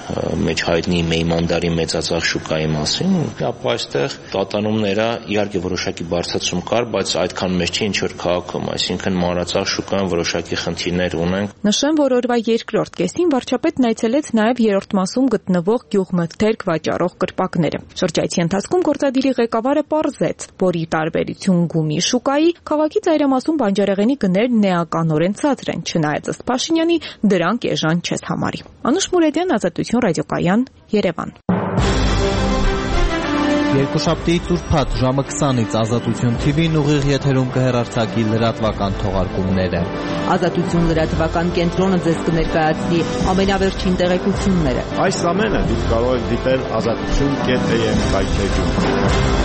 S: մեջ հայտնի Մեյմանդարի մեծածախ շուկայի մասին, ապա այստեղ տատանումները իհարկե որոշակի բարձրացում կար, բայց այդքան մեծ չի ինչ որ քաղաքում, այսինքն մանրածախ շուկայում որոշակի խնդիրներ ունենք։
N: Նշեմ, որ օրվա երկրորդ կեսին վարչապետն այցելեց նաև երրորդ մասում գտնվող գյուղմթերք վաճառող կրպակները։ Շրջայցի ընթացքում գործադիրի ղեկավարը պարզեց, որ ի տարբերություն գումի շուկայի, քաղաքի ծայրամասում բանջարեղենի գներն էականորեն ցածր են, չնայած ըստ Փաշինյանի դրանք էժան չես համարի։ Անուշ Մուրեդյան, Ազատություն ռադիոկայան, Երևան։
T: Երկուշաբթի ծուրփաթ ժամը քսանից Ազատություն թի վին ուղիղ եթերում կհեռարձակի լրատվական թողարկումները։
E: Ազատություն լրատվական կենտրոնը ձեզ կներկայացնի ամենավերջին տեղեկությունները։
U: Այս ամենը դուք կարող եք դիտել ազատություն կետ էմ կայքեջում։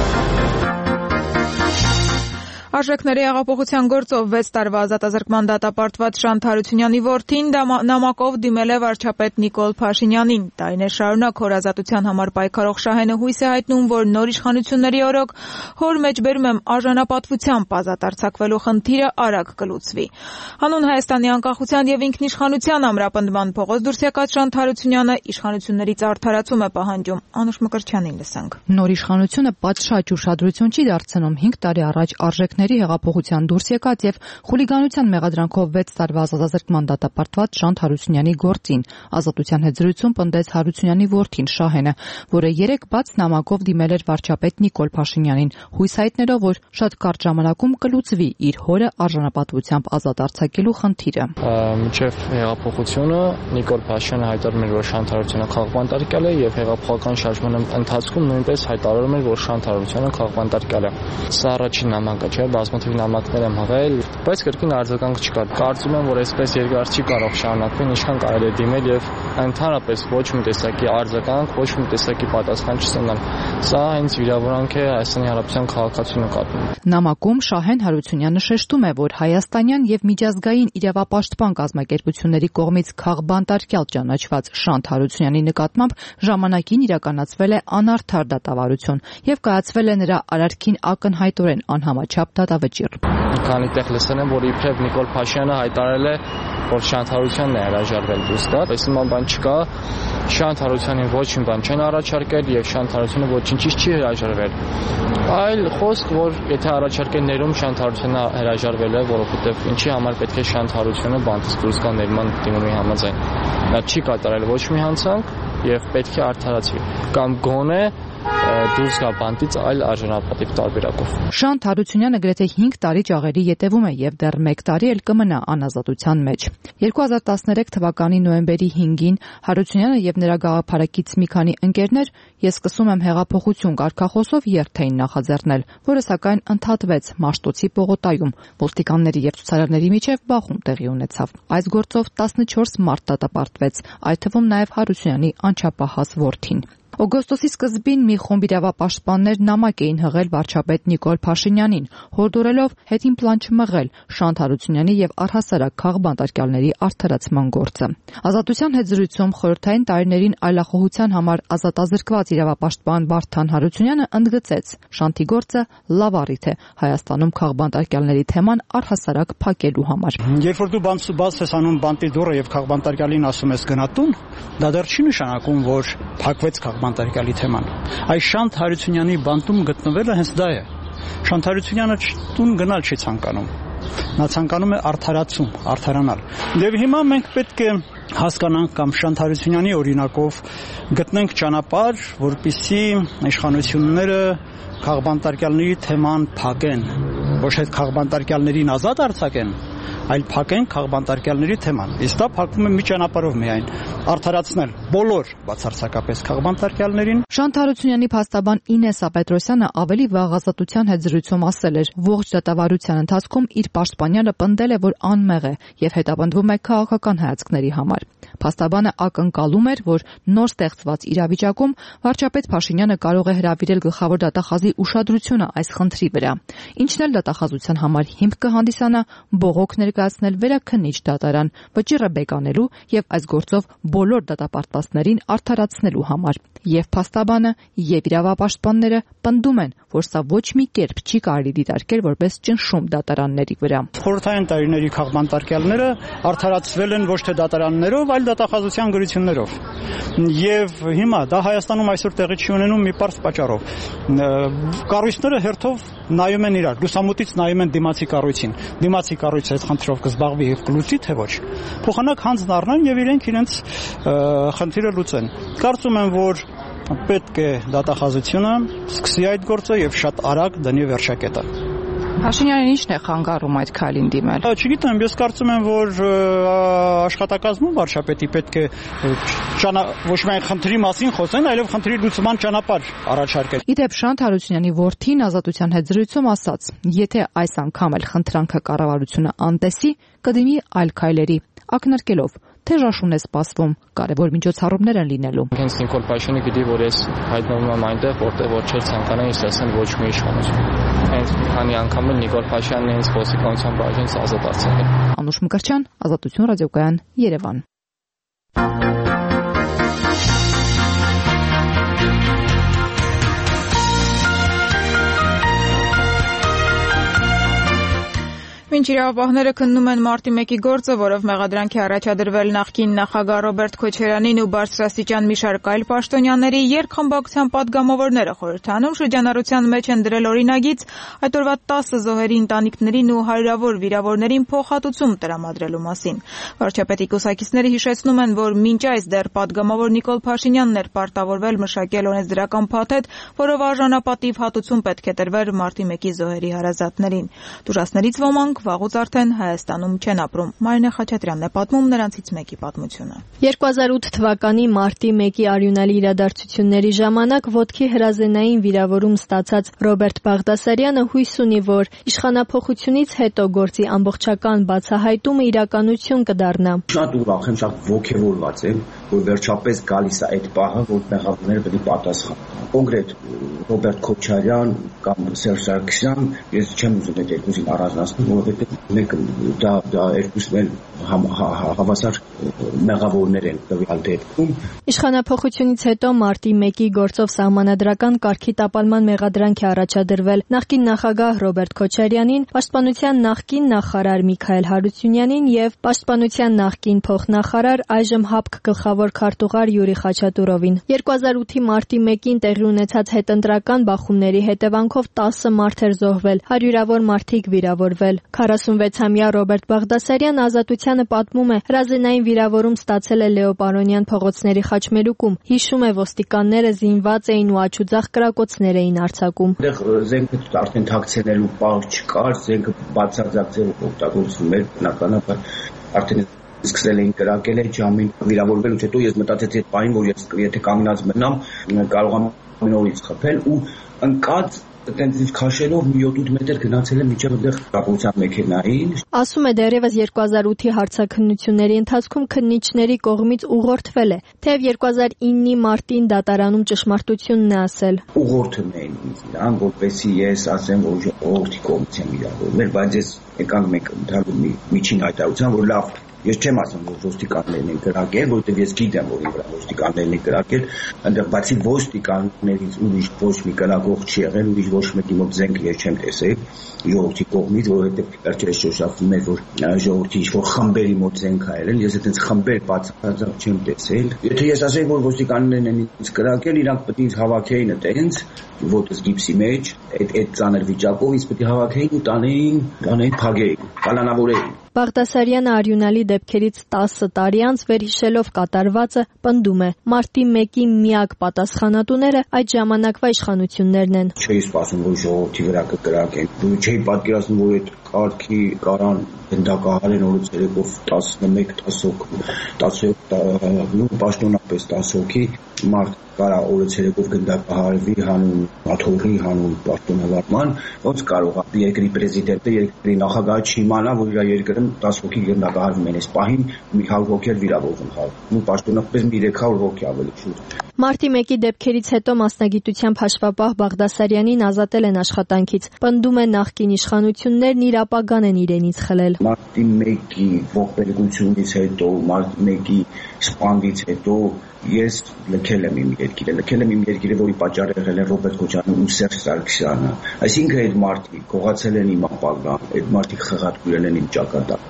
A: Արժեքների հեղափոխության գործով վեց տարվա ազատազրկման դատապարտված Շանթ Հարությունյանի որդին նամակով դիմել է վարչապետ Նիկոլ Փաշինյանին։ Տարիներ շարունակ հոր ազատության համար պայքարող Շահենը հույս է հայտնում, որ նոր իշխանությունների օրոք հոր մեջ բերում եմ արժանապատվությամբ ազատ արձակվելու խնդիրը արագ կլուծվի։ Հանուն Հայաստանի անկախության եւ ինքնիշխանության ամրապնդման փողոց դուրս եկած Շանթ Հարությունյանը իշխանություններից արդարացում է պահանջում։ Անուշ Մկրտչյանին լսենք։
I: Նոր իշխանությունը պատշաճ ուշադրություն չի դարձնում հինգ տարի առաջ արժեքների հեղափոխության դուրս եկած եւ խուլիգանության մեղադրանքով վեց տարվա ազատազրկման դատապարտված Շանթ Հարությունյանի գործին։ Ազատության հետ զրույցում պնդեց Հարությունյանի որդին Շահենը, որը երեք բաց նամակով դիմել էր վարչապետ Նիկոլ Փաշինյանին, հույս հայտնելով, որ շատ կարճ ժամանակում կլուծվի իր հորը արժանապատվությամբ ազատ արձակելու խնդիրը։
G: Մինչև հեղափոխությունը Նիկոլ Փաշինյանը հայտարարում էր, որ Շանթ Հարությունյանը քաղաքբանտարկյալ է եւ հեղափոխական շարժման ընթացքում նույնպես հայտարարում էր, որ Շանթ Հարությունյանը քաղաքբանտարկյալ է։ Սա առաջին նամակը չէ, բազմաթիվ նամակներ եմ հղել, բայց կրկին արձագանք չկար։ Կարծում եմ, որ այսպես երկար չի կարող շարունակվել, ինչքան կարելի է դիմել եւ ընդհանրապես ոչ մի տեսակի արձագանք, ոչ մի տեսակի պատասխան չստանալ։ Սա հենց վիրավորանք է Հայաստանի Հանրապետության քաղաքացու նկատմամբ։
I: Նամակում Շահեն Հարությունյանը շեշտում է, որ հայաստանյան եւ միջազգային իրավապաշտպան կազմակերպությունների կողմից քաղբանտարկյալ ճանաչված Շանթ Հարությունյանի նկատմամբ ժամանակին իրականացվել է անարդար դատավարություն եւ կայացվել է նրա արարքին ակնհայտորեն անհամաչափ դատավճիռ։
G: քանի տեղ լսել եմ, որ իբրև Նիկոլ Փաշինյանը հայտարարել է, որ Շանթարյանն է հրաժարվել դուստա, այսինքն ման բան չկա, Շանթարյանին ոչ մի բան չեն առաջարկել եւ Շանթարյանը ոչինչից չի հրաժարվել։ Այլ խոսք, որ եթե առաջարկեն ներում Շանթարյանը հրաժարվել է, որովհետեւ ինչի համար պետք է Շանթարյանը բանտից դուրս գա ներման դիմումի համաձայն։ Նա չի կատարել ոչ մի հանցանք եւ պետք է արդարացվի կամ գոնե դուրս գա բանտից այլ արժանապատիվ տարբերակով։
I: Շանթ Հարությունյանը գրեթե հինգ տարի ճաղերի ետևում է եւ դեռ մեկ տարի էլ կմնա անազատության մեջ։ երկու հազար տասներեք թվականի նոյեմբերի հինգին Հարությունյանը եւ նրա գաղափարակից մի քանի ընկերներ «Ես սկսում եմ հեղափոխություն» կարգախոսով երթ էին նախաձեռնել, որը սակայն ընդհատվեց Մաշտոցի պողոտայում։ Ոստիկանների եւ ցուցարարների միջև բախում տեղի ունեցավ։ Այս գործով տասնչորս մարդ դատապարտվեց, այդ թվում նաեւ Հարությունյանի անչափահաս որդին։ Օգոստոսի սկզբին մի խումբ իրավապաշտպաններ նամակ էին հղել վարչապետ Նիկոլ Փաշինյանին, հորդորելով հետին պլան չմղել Շանթ Հարությունյանի եւ առհասարակ քաղբանտարկյալների արդարացման գործը։ Ազատության հետ զրույցում խորհրդային տարիներին այլախոհության համար ազատազրկված իրավապաշտպան Վարդան Հարությունյանը ընդգծեց. Շանթի գործը լավ առիթ է Հայաստանում քաղբանտարկյալների թեման առհասարակ փակելու համար։
D: Երբ որ դու բաց ես անում բանտի դուռը եւ քաղբանտարկյալին ասում ես գնատուն, դա դեռ չի նշանակում, որ փակվեց քաղբանտարկյալի թեման։ Այս Շանթ Հարությունյանի բանտում գտնվելը հենց դա է։ Շանթ Հարությունյանը տուն գնալ չի ցանկանում։ Նա ցանկանում է արդարացում, արդարանալ։ Եվ հիմա մենք պետք է հասկանանք կամ Շանթ Հարությունյանի օրինակով գտնենք ճանապարհ, որպեսզի իշխանությունները քաղբանտարկյալների թեման փակեն, ոչ թե քաղբանտարկյալներին ազատ արձակեն, այլ փակեն քաղբանտարկյալների թեման։ Իսկ դա փակվում է մի ճանապարհով միայն՝ արդարացնել բոլոր բացարձակապես քաղբանտարկյալներին։
I: Շանթ Հարությունյանի փաստաբան Ինեսա Պետրոսյանը ավելի վաղ ազատության հետ զրույցում ասել էր, ողջ դատավարության ընթացքում իր պաշտպանյանը պնդել է, որ անմեղ է եւ հետապնդվում է քաղաքական հայացքների համար։ Փաստաբանը ակնկալում էր, որ նոր ստեղծված իրավիճակում վարչապետ Փաշինյանը կարող է հրավիրել գլխավոր դատախազի ուշադրությունը այս խնդրի վրա, ինչն էլ դատախազության համար հիմք կհանդիսանա բողոք ներկայացնել վերաքննիչ դատարան, վճիռը բեկանելու եւ այս գործով բոլոր դատապարտվածներին արդարացնելու համար։ Եվ փաստաբանը եւ իրավապաշտպանները պնդում են, որ սա ոչ մի կերպ չի կարելի դիտարկել որպես ճնշում դատարանների վրա։
D: Խորհրդային տարիների քաղբանտարկյալները արդարացվել են ոչ թե դատարաններով, այլ դատախազության գրություններով։ Եվ հիմա դա Հայաստանում այսօր տեղի չի ունենում մի պարզ պատճառով։ Կառույցները հերթով նայում են իրար, լուսամուտից նայում են դիմացի կառույցին։ Դիմացի կառույցը այս խնդրով կզբաղվի եւ կլուծի, թե ոչ։ Փոխանակ հանձն առնեն եւ իրենք իրենց խնդիրը լուծեն։ Կարծում եմ, որ պետք է դատախազությունը սկսի այդ գործը եւ շատ արագ դնի վերջակետը։
I: Փաշինյանին ի՞նչն է խանգարում այդ քայլին դիմել։
D: Չգիտեմ, ես կարծում եմ, որ աշխատակազմում վարչապետի պետք է ոչ միայն խնդրի մասին խոսեն, այլև խնդրի լուծման ճանապարհ առաջարկել։
I: Իդեպ Շանթ Հարությունյանի որդին ազատության հետ զրույցում ասաց. եթե այս անգամ էլ խնդրանքը կառավարությունը անտեսի, կդիմի այլ քայլերի, ակնարկելով թե ժաշուն է սպասվում, կարևոր միջոցառումներ են լինելու։
G: Հենց Նիկոլ Փաշինյանը գիտի, որ ես հայտնվում եմ այնտեղ, որտեղ որ չէր ցանկանա ինձ ասեն ոչ մի իշխանություն։ Հենց քանի անգամ էլ Նիկոլ Փաշինյանն ինձ ոստիկանության բաժինից ազատ արձակել։
I: Անուշ Մկրտչյան, Ազատություն ռադիոկայան, Երևան։
A: Մինչ իրավապահները քննում են մարտի մեկի գործը, որով մեղադրանքի առաջադրվել նախկին նախագահ Ռոբերտ Քոչարյանին ու բարձրաստիճան մի շարք այլ պաշտոնյաների, երկխմբակցության падգամավորները խորհրդանում շրջանառության մեջ են դրել օրինագիծ այդ օրվա տասը զոհերի ընտանիքներին ու հարյուրավոր վիրավորներին փոխհատուցում տրամադրելու մասին։ Վարչապետի կուսակիցները հիշեցնում են, որ մինչ այս դեռ падգամավոր Նիկոլ Փաշինյանն էր պարտավորվել մշակել օրենսդրական փաթեթ, որով արժանապատիվ հատուցում պետք է տրվեր մարտի մեկի զոհերի հարազատներին։ Դուրասներից ոմանք վաղուց արդեն Հայաստանում չեն ապրում։ Մարինե Խաչատրյանն է պատմում նրանցից մեկի պատմությունը։
V: երկու հազար ութ թվականի մարտի մեկի արյունալի իրադարձությունների ժամանակ ոտքի հրազենային վիրավորում ստացած Ռոբերտ Բաղդասարյանը հույս ունի, որ իշխանափոխությունից հետո գործի ամբողջական բացահայտումը իրականություն կդառնա։
W: Շատ ուրախ եմ, շատ ոգևորված եմ,
B: որ վերջապես գալիս է այդ պահը, որ մեղավորները պետք է պատասխանեն։ Կոնկրետ Ռոբերտ Քոչարյան կամ Սերժ Սարգսյան, ես չեմ ուզում այդ երկուսին առանձնացնել, որովհետև մեկ դա դա երկուսն էլ հավասար մեղավորներ են տվյալ դեպքում։
V: Իշխանափոխությունից հետո մարտի մեկի գործով սահմանադրական կարգի տապալման մեղադրանք է առաջադրվել նախկին նախագահ Ռոբերտ Քոչարյանին, պաշտպանության նախկին նախարար Միքայել Հարությունյանին եւ պաշտպանության նախկին փոխնախարար այժմ ՀԱՊԿ գլխավոր քարտուղար Յուրի Խաչատուրովին։ երկու հազար ութի մարտի մեկին տեղի ունեցած հետընտրական բախումների հետևանքով տասը մարդ էր զոհվել, հարյուրավոր մարդիկ վիրավորվել։ քառասունվեցամյա Ռոբերտ Բաղդասարյան Ազատությանը պատմում է, հրազենային վիրավորում ստացել է Լեոպարոնյան փողոցների խաչմերուկում։ Հիշում է, ոստիկանները զինված էին ու աջուձախ կրակոցներ էին արձակում։
B: Այնտեղ զենքը արդեն թաքցնելու պահ չկար, զենքը բացարձակ ձևով օգտագործվում էր, բնականաբար արդեն սկսել էին կրակել այդ ժամին վիրավորվելուց հետո ես մտածեցի այդ պահին, որ ես եթե կանգնած մնամ, կարող եմ նորից խփել ու ընկած այդտենց քաշելով մի յոթ-ութ մետր գնացել եմ մինչև այնտեղ կապության մեքենային։
V: Ասում է դեռևս երկու հազար ութի հարցաքննությունների ընթացքում քննիչների կողմից ուղղորդվել է, թեև երկու հազար իննի մարտին դատարանում ճշմարտությունն է ասել։
B: Ուղղորդում էին ինձ իրան, որպեսզի ես ասեմ, որ ժողովրդի կողմից եմ իրավորվել, բայց ես եկանք մեկ ընդհանուր միջին հայտարարության, որ լավ Ես չեմ ասում, որ ոստիկաններն են կրակել, որովհետև ես գիտեմ, որ իմ վրա ոստիկաններն են կրակել, այնտեղ բացի ոստիկաններից ուրիշ ոչ մի կրակող չի եղել, ուրիշ ոչ մեկի մոտ զենք ես չեմ տեսել ժողովրդի կողմից, որովհետև վերջերս շոշափվում էր, որ ժողովրդի ինչ-որ խմբերի մոտ զենք ա եղել, ես այդպես խմբեր բացարձակ չեմ տեսել։ Եթե ես ասեի, որ ոստիկաններն են ինձ կրակել, իրանք պետք է ինձ հավաքեին այտենց, ոտս գիպսի մեջ, այդ այդ ծանր վիճակով ինձ պետք է հավաքեին ու տանեին, տանեին փագեին, կալանավորեին։
V: Բաղդասարյանը արյունալի դեպքերից տասը տարի անց վերհիշելով կատարվածը պնդում է. մարտի մեկի միակ պատասխանատուները այդ ժամանակվա իշխանություններն են։
B: Չէի սպասում, որ ժողովրդի վրա կկրակեն։ Չէի պատկերացնում, որ այդ կարգի կարան գնդակահարեն օրը ցերեկով տասնմեկ տասոք տասոք նու պաշտոնապես տասոքի մարդ կարա օրը ցերեկով գնդակահարվի հանուն աթոռի հանուն պաշտոնավարման, ոնց կարող է երկրի պրեզիդենտը, երկրի նախագահը չիմանա, որ իր երկրում տասը հոգի գնդակահարվում են, այս պահին մի հարյուր հոգի վիրավորվում է, ու պաշտոնապես մի երեք հարյուր հոգի ավելի շուտ։
V: Մարտի մեկի դեպքերից հետո մասնագիտությամբ հաշվապահ Բաղդասարյանին ազատել են աշխատանքից։ Պնդում է նախկին իշխանություններն իր ապագան են իրենից խլել։
B: Մարտի մեկի ողբերգությունից հետո, մարտի մեկի սպանդից հետո ես լքել եմ իմ երկիրը, լքել եմ իմ երկիրը, որի պատճառ եղել են Ռոբերտ Քոչարյանը ու Սերժ Սարգսյանը։ Այսինքն այդ մարդիկ կողացել են իմ ապագան, այդ մարդիկ խղատկուրել են իմ ճակատագիրը։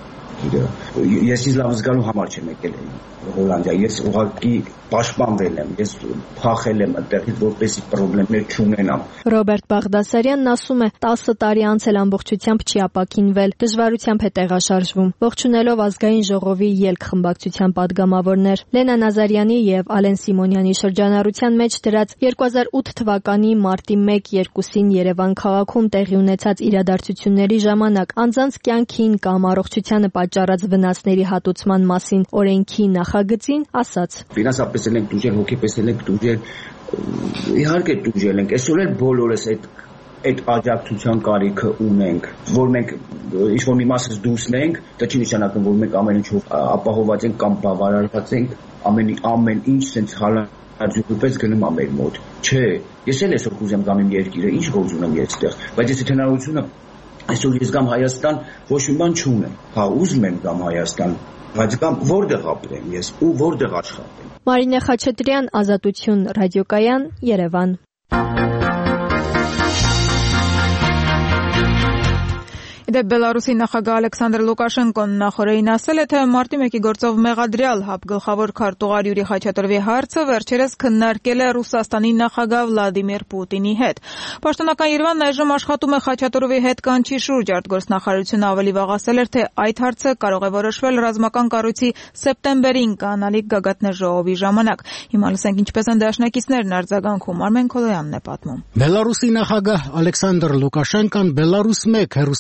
B: Ես ինձ լավ զգալու համար չեմ եկել Հոլանդիա, ես ուղղակի պաշտպանվել եմ, ես փախել եմ այդտեղից, որպեսզի խնդիրներ չունենամ։
V: Ռոբերտ Բաղդասարյանն ասում է, տասը տարի անց էլ ամբողջությամբ չի ապաքինվել, դժվարությամբ է տեղաշարժվում։ Ողջունելով ազգային ժողովի ելք խմբակցության падգամավորներ Լենա Նազարյանի եւ Ալեն Սիմոնյանի շրջանառության մեջ դրած երկու հազար ութ թվականի մարտի մեկ-երկուսին Երևան քաղաքում տեղի ունեցած իրադարձությունների ժամանակ անձանց կյանքին կամ առողջությանը պատճառած վնասների հատուցման մասին օրենքի նախագծին ասաց.
B: Ֆինանսապես ենք դուժել, հոգեպես ենք դուժել, իհարկե դուժել ենք, այսօր էլ բոլորս այդ այդ աջակցության կարիքը ունենք, որ մենք ինչ-որ մի մասից դուրսնենք, դա չի նշանակում, որ մենք ամեն ինչով ապահովված ենք կամ բավարարված ենք, ամեն ամեն ինչ sense հալածուպես գնում է մեր մոտ։ Չէ, ես էլ այսօր կուզեմ գամ իմ երկիրը, ինչ գործ ունեմ ես այդտեղ, բայց ես հնարավորությունը այսօր ես գամ Հայաստան, ոչ մի բան չունեմ։ Հա, ուզում եմ գամ Հայաստան, բայց գամ որտեղ ապրեմ ես ու որտեղ աշխատեմ։
V: Մարինե Խաչատրյան, Ազատություն, ռադիոկայան, Երևան։
A: Դե Բելարուսի նախագահ Ալեքսանդր Լուկաշենկոն նախորդին ասել է, թե մարտի մեկի գործով մեղադրյալ ՀԱՊԿ գլխավոր քարտուղար Յուրի Խաչատուրովի հարցը վերջերս քննարկել է Ռուսաստանի նախագահ Վլադիմիր Պուտինի հետ։ Պաշտոնական Երևանն այժմ աշխատում է Խաչատուրովի հետ կանչի շուրջ, արտգործնախարարությունը ավելի վաղ ասել էր, թե այդ հարցը կարող է որոշվել ռազմական կառույցի սեպտեմբերին կանալիք գագաթներ ժողովի ժամանակ։ Հիմա լսենք ինչպես են դաշնակիցներն արձագանքում, Արմեն Քոլոյանն է պատմում։
H: Բելարուսի նախագահ Ալեքսանդր Լուկաշենկոն Բելարուս մեկ հեռուստական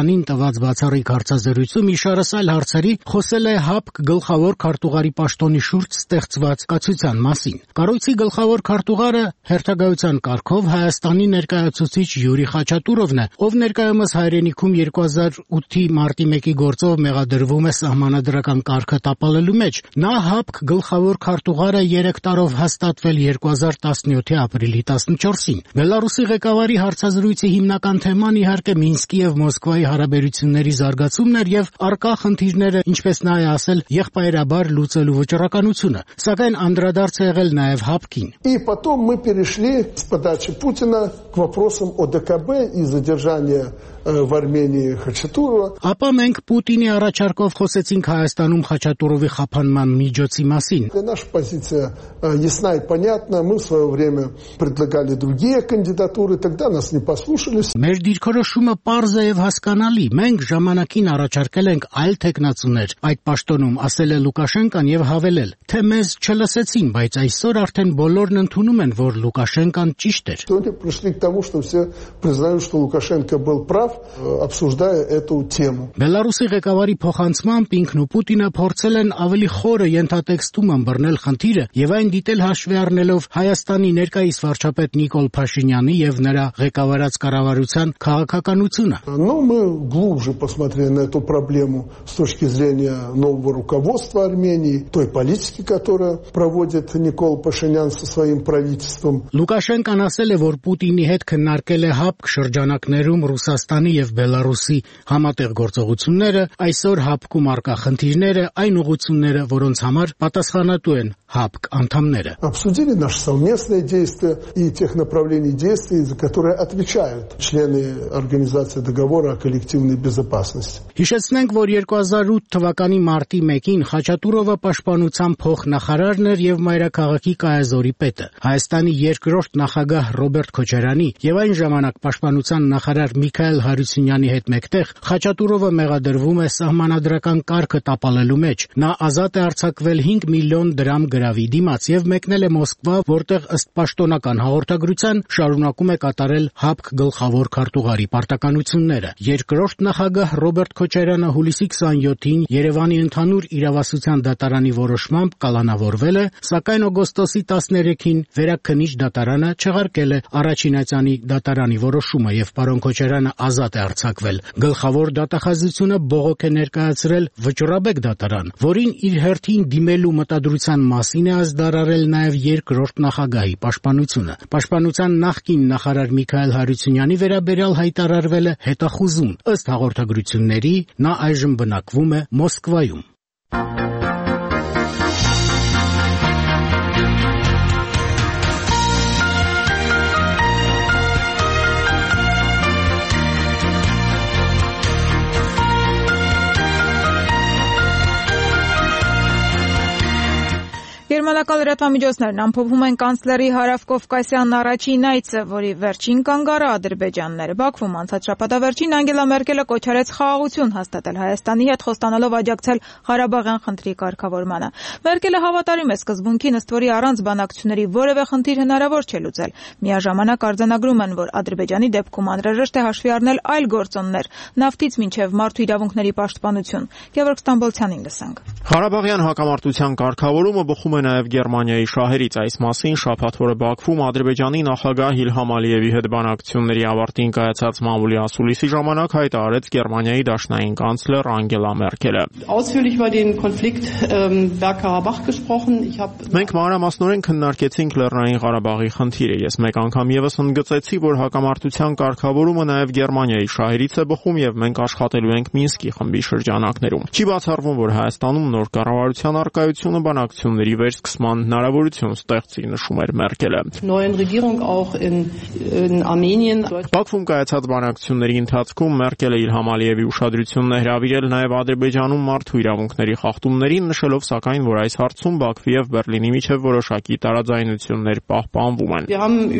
C: թվականին տված բացառիկ հարցազրույցում իշարս այլ հարցերի խոսել է ՀԱՊԿ գլխավոր քարտուղարի պաշտոնի շուրջ ստեղծված կացության մասին։ Կառույցի գլխավոր քարտուղարը հերթագայության կարգով Հայաստանի ներկայացուցիչ Յուրի Խաչատուրովն է, ով ներկայումս հայրենիքում երկու հազար ութի մարտի մեկի գործով մեղադրվում է սահմանադրական կարգը տապալելու մեջ։ Նա ՀԱՊԿ գլխավոր քարտուղարը երեք տարով հաստատվել երկու հազար տասնյոթի ապրիլի տասնչորսին։ Բելարուսի ղեկավարի հարցազրույցի հիմնական թեման իհարկե Մինսկի եւ Մոսկվայի հարաբերությունների զարգացումն էր եւ առկա խնդիրները, ինչպես նա է ասել, եղբայրաբար լուծելու վճռականությունը, սակայն անդրադարձ է եղել նաեւ ՀԱՊԿ-ին։
H: И потом мы перешли с подачи Путина к вопросам о ДКБ и задержания в Армении Խաչատուրովը։
C: Ապա մենք Պուտինի առաջարկով խոսեցինք Հայաստանում Խաչատուրովի խափանման միջոցի մասին։
H: Наша позиция ясна и понятна. Мы в свое время предлагали другие кандидатуры, тогда нас не послушались.
C: Մեր դիրքորոշումը պարզ է եւ հասկանալի։ Մենք ժամանակին առաջարկել ենք այլ տեխնացուներ այդ պաշտոնում, ասել է Լուկաշենկան եւ հավելել, թե մեզ չլսեցին, բայց այսօր արդեն բոլորն ընդունում են, որ Լուկաշենկան ճիշտ էր։
H: Сегодня пришли к тому, что все признают, что Лукашенко был прав, обсуждая эту тему.
C: Բելարուսի ղեկավարի փոխանցմամբ ինքն ու Պուտինը փորձել են ավելի խորը ենթատեքստում ըմբռնել խնդիրը եւ այն դիտել հաշվի առնելով Հայաստանի ներկայիս վարչապետ Նիկոլ Փաշինյանի եւ նրա ղեկավարած կառավարության քաղաքականությունը։
H: Но мы глубже посмотрели на эту проблему с точки зрения нового руководства Армении, той политики, которую проводит Никол Пашинян со своим правительством.
C: Լուկաշենկան ասել է, որ Պուտինի հետ քննարկել է ՀԱՊԿ շրջանակներում Ռուսաստանի եւ Բելարուսի համատեղ գործողությունները, այսօր ՀԱՊԿ-ում առկա խնդիրները, այն ուղղությունները, որոնց համար պատասխանատու են ՀԱՊԿ անդամները։
H: Обсудили наши совместные действия и тех направлений действий, за которые отвечают члены Организации договора о коллективной безопасности.
C: Հիշեցնենք, որ երկու հազար ութ թվականի մարտի մեկին Խաչատուրովը պաշտպանության փոխնախարարն էր եւ մայրաքաղաքի կայազորի պետը։ Հայաստանի երկրորդ նախագահ Ռոբերտ Քոչարյանի եւ այն ժամանակ պաշտպանության նախարար Միքայել Հարությունյանի հետ մեկտեղ Խաչատուրովը մեղադրվում է սահմանադրական կարգը տապալելու մեջ։ Նա ազատ է արձակվել հինգ միլիոն դրամ գրավի դիմաց եւ մեկնել է Մոսկվա, որտեղ ըստ պաշտոնական հաղորդագրության շարունակում է կատարել ՀԱՊԿ գլխավոր քարտուղարի պարտականությունները։ Երկրորդ նախագահ Ռոբերտ Քոչարյանը հուլիսի քսանյոթին Երևանի ընդհանուր իրավասության դատարանի որոշմամբ կալանավորվել է, սակայն օգոստոսի տասներեքին Վերաքննիչ դատարանը չեղարկել է առաջինացյանի դատարանի որոշումը եւ պարոն Քոչարյանը ազատ է արձակվել։ Գլխավոր դատախազությունը բողոք է ներկայացրել Վճռաբեկ դատարան, որին իր հերթին դիմելու մտադրության մասին է ազդարարել նաեւ երկրորդ նախագահի պաշտպանությունը։ Պաշտպանության նախկին նախարար Միքայել Հարությունյանի վերաբերյալ հայտարարվել է հետախուզում։ Ըստ հաղորդագրությունների նա այժմ բնակվում է Մոսկվայում։
A: Գերմանական լրատվամիջոցներն ամփոփում են կանցլերի Հարավկովկասյան առաջին այցը, որի վերջին կանգառը Ադրբեջանն էր։ Բաքվում անցած շաբաթավերջին Անգելա Մերկելը կոչ արեց խաղաղություն հաստատել Հայաստանի հետ, խոստանալով աջակցել Ղարաբաղյան խնդրի կարգավորմանը։ Մերկելը հավատարիմ է սկզբունքին, ըստ որի առանց բանակցությունների որևէ խնդիր հնարավոր չէ լուծել։ Միաժամանակ արձանագրում են, որ Ադրբեջանի դեպքում անհրաժեշտ է հաշվի առնել այլ գործոններ, նավթից մինչև մարդու իրավունքների պաշտպանություն։ Գևորգ Ստամբոլցյանին լսենք։
W: Ղարաբաղյան հակամարտության կարգավորումը բխում է նաև Գերմանիայի շահերից։ Այս մասին շաբաթ օրը Բաքվում Ադրբեջանի նախագահ Իլհամ Ալիևի հետ բանակցությունների ավարտին կայացած մամուլի ասուլիսի ժամանակ հայտարարեց Գերմանիայի դաշնային կանցլեր Անգելա Մերկելը։ Մենք մանրամասնորեն քննարկեցինք Լեռնային Ղարաբաղի խնդիրը։ Ես մեկ անգամ եւս ընդգծեցի, որ հակամարտության կարգավորումը նաև Գերմանիայի շահերից է բխում եւ մենք աշխատելու ենք Մինսկի խմբի շրջանակներում։ Չի բացառվում, որ Հայաստանում նոր կառավարության արկայությունը բանակցությունների վերսկսման հնարավորություն ստեղծի, նշում էր Մերկելը։ Բաքվում կայացած բանակցությունների ընթացքում Մերկելը Իլհամ Ալիևի ուշադրությունն է հրավիրել նաև Ադրբեջանում մարդու իրավունքների խախտումներին, նշելով սակայն, որ այս հարցում Բաքվի եւ Բեռլինի միջև որոշակի տարաձայնություններ պահպանվում են։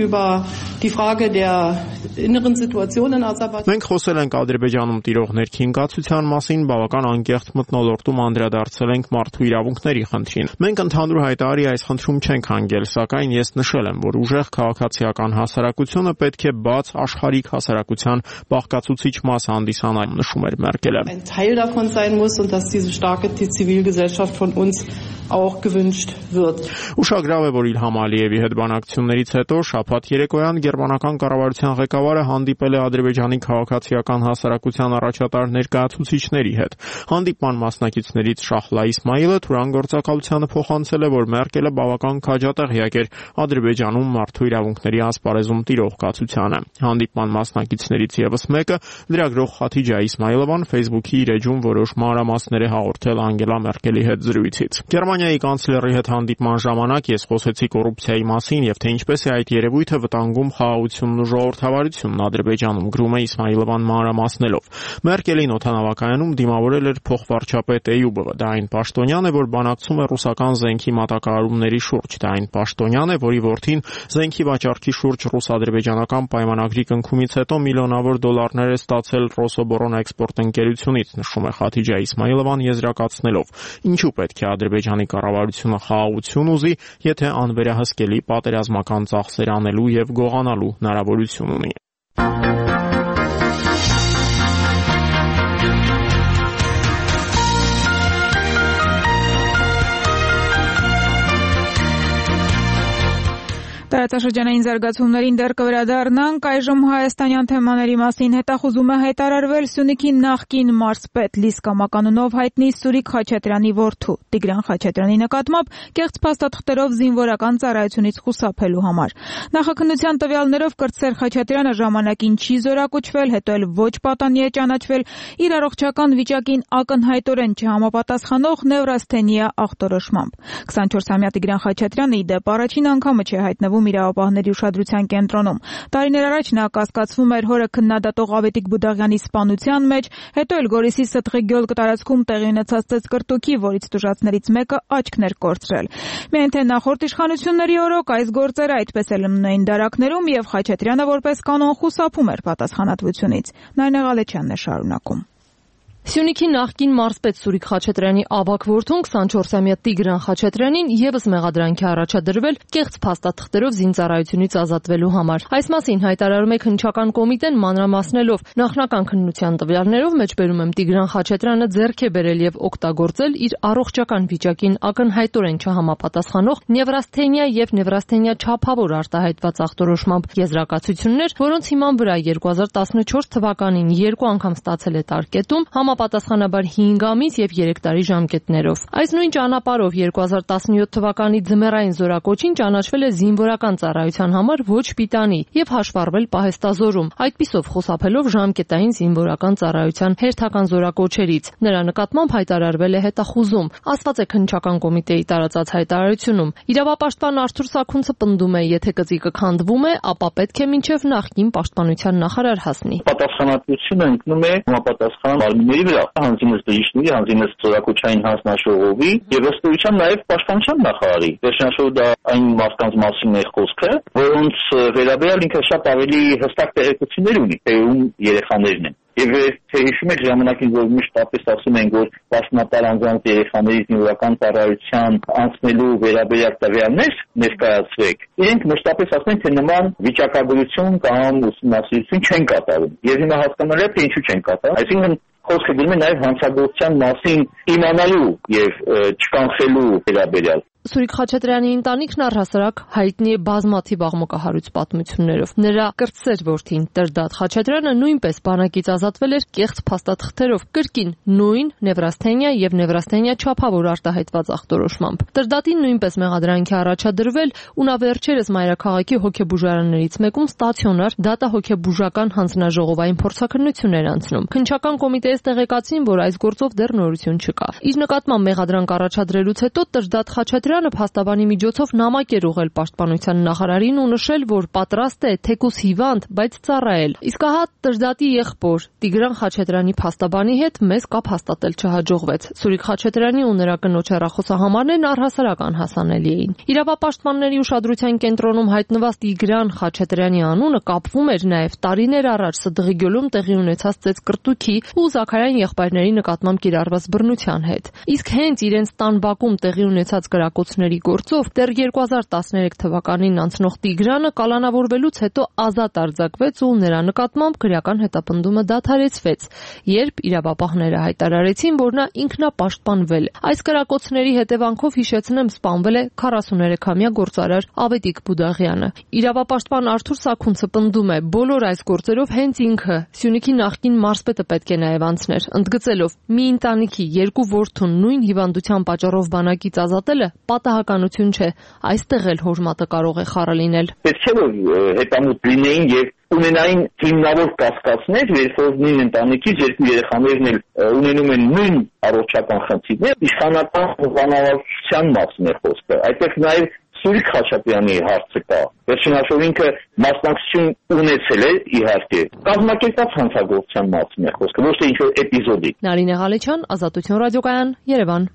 W: Մենք խոսել ենք Ադրբեջանում տիրող ներքին կացության մասին, բավական անկեղծ մթնոլորտում անդրադարձել ենք մարդու իրավունքների խնդրին։ Մենք ընդհանուր հայտարարություն տարի այս խնդրում չենք հանգել, սակայն ես նշել եմ, որ ուժեղ քաղաքացիական հասարակությունը պետք է բաց աշխարհիկ հասարակության բաղկացուցիչ մաս հանդիսանա, նշում էր Մերկելը։
J: Ein Teil davon sein muss und dass diese starke Zivilgesellschaft von uns auch gewünscht wird.
W: Ուշագրավ է, որ Իլհամ Ալիևի հետ բանակցություններից հետո շաբաթ երեկոյան գերմանական կառավարության ղեկավարը հանդիպել է Ադրբեջանի քաղաքացիական հասարակության առաջատար ներկայացուցիչների հետ։ Հանդիպման մասնակիցներից Շահլա Իսմայիլը թուրանգործակալությանը փոխանցել է, որ Մերկելը բավական քաջատեղյակ էր Ադրբեջանում մարդու իրավունքների ասպարեզում տիրող կացությանը։ Հանդիպման մասնակիցներից ևս մեկը, լրագրող Խաթիջա Իսմայիլովան Facebook-ի իր էջում որոշ մանրամասներ է հաղորդել Անգելա Մերկելի հետ զրույցից։ Գերմանիայի կանցլերի հետ հանդիպման ժամանակ ես խոսեցի կոռուպցիայի մասին եւ թե ինչպես է այդ երևույթը վտանգում խաղաղությունն ու ժողովրդավարությունն Ադրբեջանում, գրում է Իսմայիլովան մանրամասնելով։ Մերկելին օդանավակայանում դիմավորել էր փոխվարչապետ Էյուբովը։ Դա այն պաշտոնյան է, որ բանակցում է ռուսական զենքի մատակարարումների շուրջ։ Դա այն պաշտոնյան է, որի որդին զենքի վաճառքի շուրջ ռուս-ադրբեջանական պայմանագրի կնքումից հետո միլիոնավոր դոլարներ է ստացել Ռոսոբորոն էքսպորտ ընկերությունից, նշում է Խաթիջա Իսմայիլովան եզրակացնելով։ Ինչու պետք է Ադրբեջանի կառավարությունը խաղաղություն ուզի, եթե անվերահսկելի պատերազմական ծախսեր անելու եւ գողանալու հնարավորություն ունի։
A: Տարածաշրջանային զարգացումներին դեռ կվերադառնանք, այժմ հայաստանյան թեմաների մասին հետախուզում է հայտարարվել Սյունիքի նախկին մարզպետ Լիսկա Մականունով հայտնի Սուրիկ Խաչատրյանի որդու Տիգրան Խաչատրյանի նկատմամբ կեղծ փաստաթղթերով զինվորական ծառայությունից խուսափելու համար։ Նախաքննության տվյալներով կրտսեր Խաչատրյանը ժամանակին չի զորակոչվել, հետո էլ ոչ պատանի է ճանաչվել իր առողջական վիճակին ակնհայտորեն չհամապատասխանող նևրասթենիա ախտորոշմամբ։ քսանչորսամյա Տիգրան Խաչատրյանը ի դեպ առաջին անգամը չէ հայտնվում իրավապահների ուշադրության կենտրոնում։ Տարիներ առաջ նա կասկածվում էր հորը քննադատող Ավետիք Բուդաղյանի սպանության մեջ, հետո էլ Գորիսի Ստղի գյուղ տարածքում տեղի ունեցած ծեծկրտուքի, որից տուժածներից մեկը աչքն էր կորցրել։ Միայն թե նախորդ իշխանությունների օրոք այս գործերը այդպես էլ մնում էին դարակներում եւ Խաչատրյանը որպես կանոն խուսափում էր պատասխանատվությունից։ Նայնե Ղալեչյանն է շարունակում։
E: Սյունիքի նախկին մարզպետ Սուրիկ Խաչատրյանի ավագ որդուն քսանչորսամյա Տիգրան Խաչատրյանին եւս մեղադրանքի առաջադրվել կեղծ փաստաթղթերով զինծառայությունից ազատվելու համար։ Այս մասին հայտարարում է քննչական կոմիտեն մանրամասնելով նախնական քննության տվյալներով մեջբերում եմ Տիգրան Խաչատրյանը ձեռք է բերել եւ օգտագործել իր առողջական վիճակին ակնհայտորեն չհամապատասխանող նևրասթենիա եւ նևրասթենիա չափավոր արտահայտված ախտորոշմամբ եզրակացություններ, որոնց հիման վրա երկու հազար տասնչորս թվականին երկու անգամ ստացել է տարկետում, համապատասխանաբար հինգ ամիս եւ երեք տարի ժամկետներով։ Այս նույն ճանապարհով երկու հազար տասնյոթ թվականի ձմեռային զորակոչին ճանաչվել է զինվորական ծառայության համար ոչ պիտանի եւ հաշվառվել պահեստազորում, այդպիսով խուսափելով ժամկետային զինվորական ծառայության հերթական զորակոչերից։ Նրա նկատմամբ հայտարարվել է հետախուզում, ասված է քննչական կոմիտեի տարածած հայտարարությունում։ Իրավապաշտպան Արթուր Սաքունցը պնդում է, եթե գծիկը քանդվում է, ապա պետք է մինչև նախկին պաշտպանության նախարար հասնի։
K: Պատասխանատվությունը ընկնում է համապատասխան մարմինների վրա, հանձինս բժիշկների, հանձինս ծորակոչային հանձնաժողովի եւ ըստ էության նաեւ պաշտպանության նախարարի։ Վերջնաշով դա այն մարդկանց մասին է խոսքը, որոնց վերաբերյալ ինքը շատ ավելի հստակ տեղեկություններ ունի, թե ում երեխաներն են։ Եվ թե հիշում եք ժամանակին, որ միշտ ապես ասում են, որ պաշտոնատար անձանց երեխաների զինվորական ծառայության անցնելու վերաբերյալ տվյալներ ներկայացրեք, իրենք մշտապես ասում են, թե նման վիճակագրություն կամ ուսումնասիրություն չեն կատարում։ Եվ հիմա հասկանալի է, թե ինչու չեն կատարում։ Այսինքն խոսքը գնում է նաև հանցագործության մասին իմանալու եւ չկանխելու վերաբերյալ։
E: Սուրիկ Խաչատրյանի ընտանիքն առհասարակ հայտնի է բազմաթիվ աղմկահարույց պատմություններով։ Նրա կրտսեր որդին Տրդատ Խաչատրյանը նույնպես բանակից ազատվել էր կեղծ փաստաթղթերով, կրկին նույն նևրասթենիա եւ նևրասթենիա չափավոր արտահայտված ախտորոշմամբ։ Տրդատին նույնպես մեղադրանքի առաջադրվել ու նա վերջերս մայրաքաղաքի հոգեբուժարաններից մեկում ստացիոնար դատահոգեբուժական հանձնաժողովային փորձաքննություն էր անցնում։ Քննչական կոմիտեից տեղեկացին, որ այս գործով դեռ նորություն չկա։ Իր նկատմամբ մեղադրանք առաջադրելուց հետո Տրդատ Խաչատրյանը փաստաբանի միջոցով նամակ էր ուղղել պաշտպանության նախարարին ու նշել, որ պատրաստ է թեկուզ հիվանդ, բայց ծառայել։ Իսկ ահա Տրդատի եղբոր Տիգրան Խաչատրյանի փաստաբանի հետ մեզ կապ հաստատել չհաջողվեց։ Սուրիկ Խաչատրյանի ու նրա կնոջ հեռախոսահամարներն առհասարակ անհասանելի էին։ Իրավապաշտպանների ուշադրության կենտրոնում հայտնված Տիգրան Խաչատրյանի անունը կապվում էր նաև տարիներ առաջ Սդղի գյուղում տեղի ունեցած ծեծկրտուքի ու Զաքարյան եղբայրների նկատմամբ կիրառված բռնության հետ։ Իսկ հենց իրենց տան բակում տեղի ունեցած կրակոտ կրակոցների գործով դեռ երկու հազար տասներեք թվականին անցնող Տիգրանը կալանավորվելուց հետո ազատ արձակվեց ու նրա նկատմամբ քրեական հետապնդումը դադարեցվեց, երբ իրավապահները հայտարարեցին, որ նա ինքնապաշտպանվել է։ Այս կրակոցների հետևանքով, հիշեցնեմ, սպանվել է քառասուներեքամյա գործարար Ավետիք Բուդաղյանը։ Իրավապաշտպան Արթուր Սաքունցը պնդում է, բոլոր այս գործերով հենց ինքը Սյունիքի նախկին մարզպետը պետք է նաև անցներ, ընդգծելով մի ընտանիքի երկու որդուն նույն հիվանդության պատճառով բանակից ազատելը պատահականություն չէ, այստեղ էլ հոր մատը կարող է խառը լինել։
K: Պետք է որ հետամուտ լինեին եւ ունենային հիմնավոր կասկածներ, երբ որ նույն ընտանիքից երկու երեխաներն էլ ունենում են նույն առողջական խնդիրներ, իշխանական բանավարության մասն է խոսքը։ Այդտեղ նաև Սուրիկ Խաչատրյանի հարցը կա։ Վերջին հաշվով ինքը մասնակցություն ունեցել է, իհարկե, կազմակերպած հանցագործության մասն է խոսքը, ոչ թե ինչ-որ էպիզոդի։
E: Նարինե Ղալեչյան, Ազատություն ռադիոկայան, Երևան։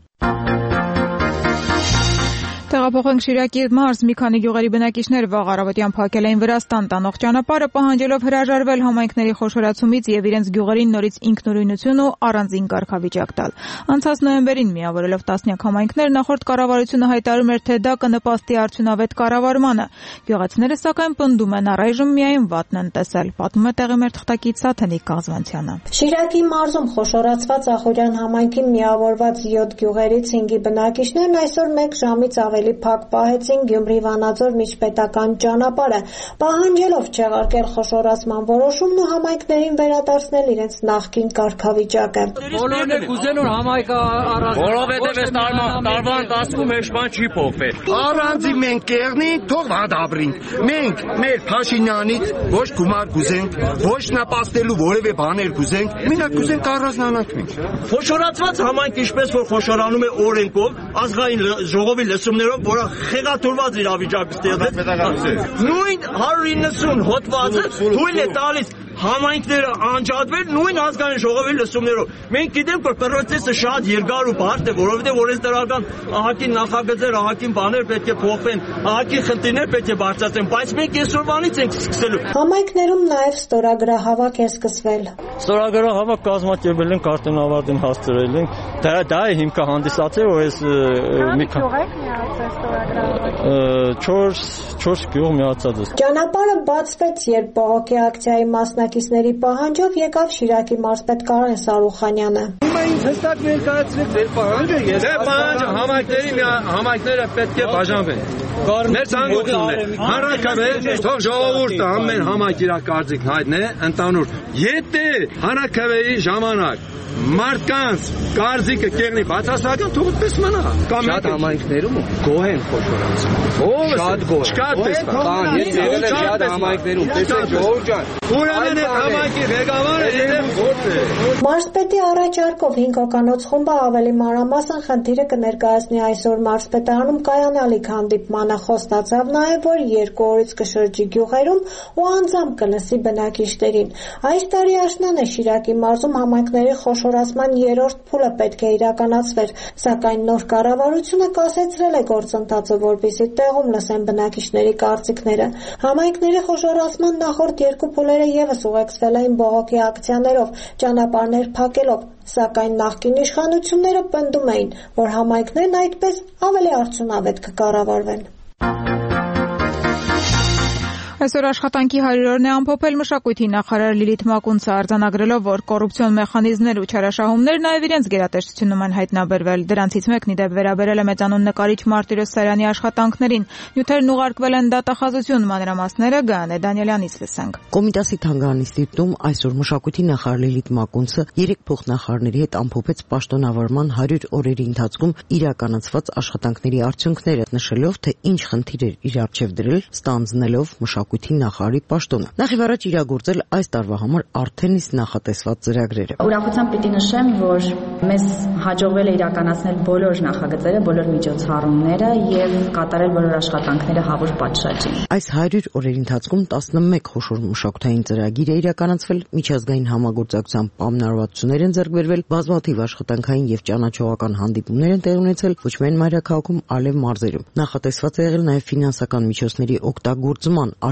A: Տեղափոխենք Շիրակի մարզ, մի քանի գյուղերի բնակիչներ վաղ առավոտյան փակել էին Վրաստան տանող ճանապարհը, պահանջելով հրաժարվել համայնքների խոշորացումից եւ իրենց գյուղերին նորից ինքնուրույնություն ու առանձին կարգավիճակ տալ։ Անցած նոյեմբերին միավորելով տասնյակ համայնքներ, նախորդ կառավարությունը հայտարարում էր, թե դա կնպաստի արդյունավետ կառավարմանը։ Գյուղացիները սակայն պնդում են, առայժմ միայն վատն են տեսել, պատմում է տեղի մեր թղթակից Սաթենիկ Կազվանցյանը։
L: Շիրակի մարզում խոշորացված Ախուրյան համայնքին միավորված յոթ գյուղերից հինգի բնակիչներն այսօր մեկ ժամից ավելի փակ պահեցին Գյումրի-Վանաձոր միջպետական ճանապարհը, պահանջելով չեղարկել խոշորացման որոշումն ու համայնքներին վերադարձնել իրենց նախկին կարգավիճակը։
M: Բոլորն էլ կուզեն որ համայնքը առանց, որովհետև այս տարվա ընթացքում հեչ բան չի փոխվել։
P: Առանձի մենք կերնենք, թող հանդաբրինք։ Մենք մեր Փաշինյանից ոչ գումար կուզենք, ոչ նպաստելու որևէ բաներ կուզենք, մենակ կուզենք առանձնանանք մենք։
M: Խոշորացված համայնք ինչպես որ խոշորանում է օրենքով, ազգային ժողովի լսումներով, որը խեղաթյուրված իրավիճակ ստեղծեց։ Նույն հարյուր իննսուն հոդվածը թույլ է տալիս համայնքները անջատվել նույն ազգային ժողովի լսումներով։ Մենք գիտենք, որ պրոցեսը շատ երկար ու բարդ է, որովհետև օրենսդրական ահագին նախագծեր, ահագին բաներ պետք է փոխվեն, ահագին խնդիրներ պետք է բարձրացվեն, բայց մենք այսօրվանից ենք սկսելու։
L: Համայնքներում նաև ստորագրահավաք է սկսվել։
M: Ստորագրահավաք կազմակերպել ենք, արդեն ավարտին հասցրել ենք։ Դա դա է հիմքը հանդիսացել, որ այս մի չորս չորս գյուղ միացած է։
L: Ճանապարհը բացվեց, երբ բողոքի ակցիայի մասնակիցների պահանջով եկավ Շիրակի մարզպետ Կարեն Սարուխանյանը։
M: Հիմա ինձ հստակ ներկայացրեք ձեր պահանջը, ես դե պահանջը համայնքների համայնքները պետք է բաժանվեն։ Մեր ցանկությունն է հանրակրվե, թող ժողովուրդը ամեն համայնք իր կարծիքն հայտնի, ընդանուր։ Եթե հանրակրվեի ժամանակ մարդկանց կարծիքը կերնի բացասական, թող այդպես մնա։ Շատ համայնքներում գոհ են խոշորացում։ Ո՞վ շատ գոհ։ Չկա այդպես բան։ Ես եղել եմ շատ համայնքներում, տեսեք ժողովուրդ ջան։ Ուրեմն այդ համայնքի ղեկավարը ելեմ ո՞ց է։
L: Մարզպետի առաջարկով հինգ հոգանոց խումբը ավելի մանրամասն խնդիրը կներկայացնի այսօր մարզպետարանում կայանալիք հանդիպմանը, խոստացավ նաև, որ երկու օրից կշրջի գյուղերում ու անձամբ կլսի բնակիչներին։ Այս տարի աշնանը Շիրակի մարզում համայնքների խոշորացման երրորդ փուլը պետք է իրականացվեր, սակայն նոր կառավարությունը կասեցրել է գործընթացը, որպեսզի տեղում լսեն բնակիչների կարծիքները։ Համայնքների խոշորացման նախորդ երկու փուլերը ևս ուղեկցվել էին բողոքի ակցիաներով, ճանապարհներ փակելով, սակայն նախկին իշխանությունները պնդում էին, որ համայնքներն այդպես ավելի արդյունավետ կկառավարվեն։
A: Այսօր աշխատանքի հարյուրորն է ամփոփել մշակույթի նախարար Լիլիթ Մակունցը, արձանագրելով, որ կոռուպցիոն մեխանիզմներ ու չարաշահումներ նաև իրենց գերատեսչությունում են հայտնաբերվել։ Դրանցից մեկն ի դեպ վերաբերել է մեծանուն նկարիչ Մարտիրոս Սարյանի աշխատանքներին։ Նյութերն ուղարկվել են դատախազություն, մանրամասները Գայանե Դանիելյանից լսենք։
X: Կոմիտասի թանգարանինստիտուտում այսօր մշակույթի նախարար Լիլիթ Մակունցը երեք փոխնախարարների հետ ամփոփեց պաշտոնավարման հարյուր օրերի ընթացքում իրականացված աշխատանքների արդյունքները, նշելով, թե ինչ խնդիրեր իր առջև դրել, ստանձնելով մշակույթի նախարարի պաշտոնը։ Նախ առաջ իրագործել այս տարվա համար արդեն իսկ նախատեսված ծրագրերը։
Y: Ուրախությամբ պիտի նշեմ, որ մեզ հաջողվել է իրականացնել բոլոր նախագծերը, բոլոր միջոցառումները եւ կատարել բոլոր աշխատանքները հավուր պատշաճին։
X: Այս հարյուր օրերի ընթացքում տասնմեկ խոշոր մշակութային ծրագիր է իրականացվել, միջազգային համագործակցության պայմանավորվածություններ են ձեռք բերվել, բազմաթիվ աշխատանքային եւ ճանաչողական հանդիպումներ են տեղի ունեցել ոչ միայն մայրաքաղաքում, այլև մարզերում։ Նախատեսված է եղել նաեւ ֆինանսական միջոցների օգտագործման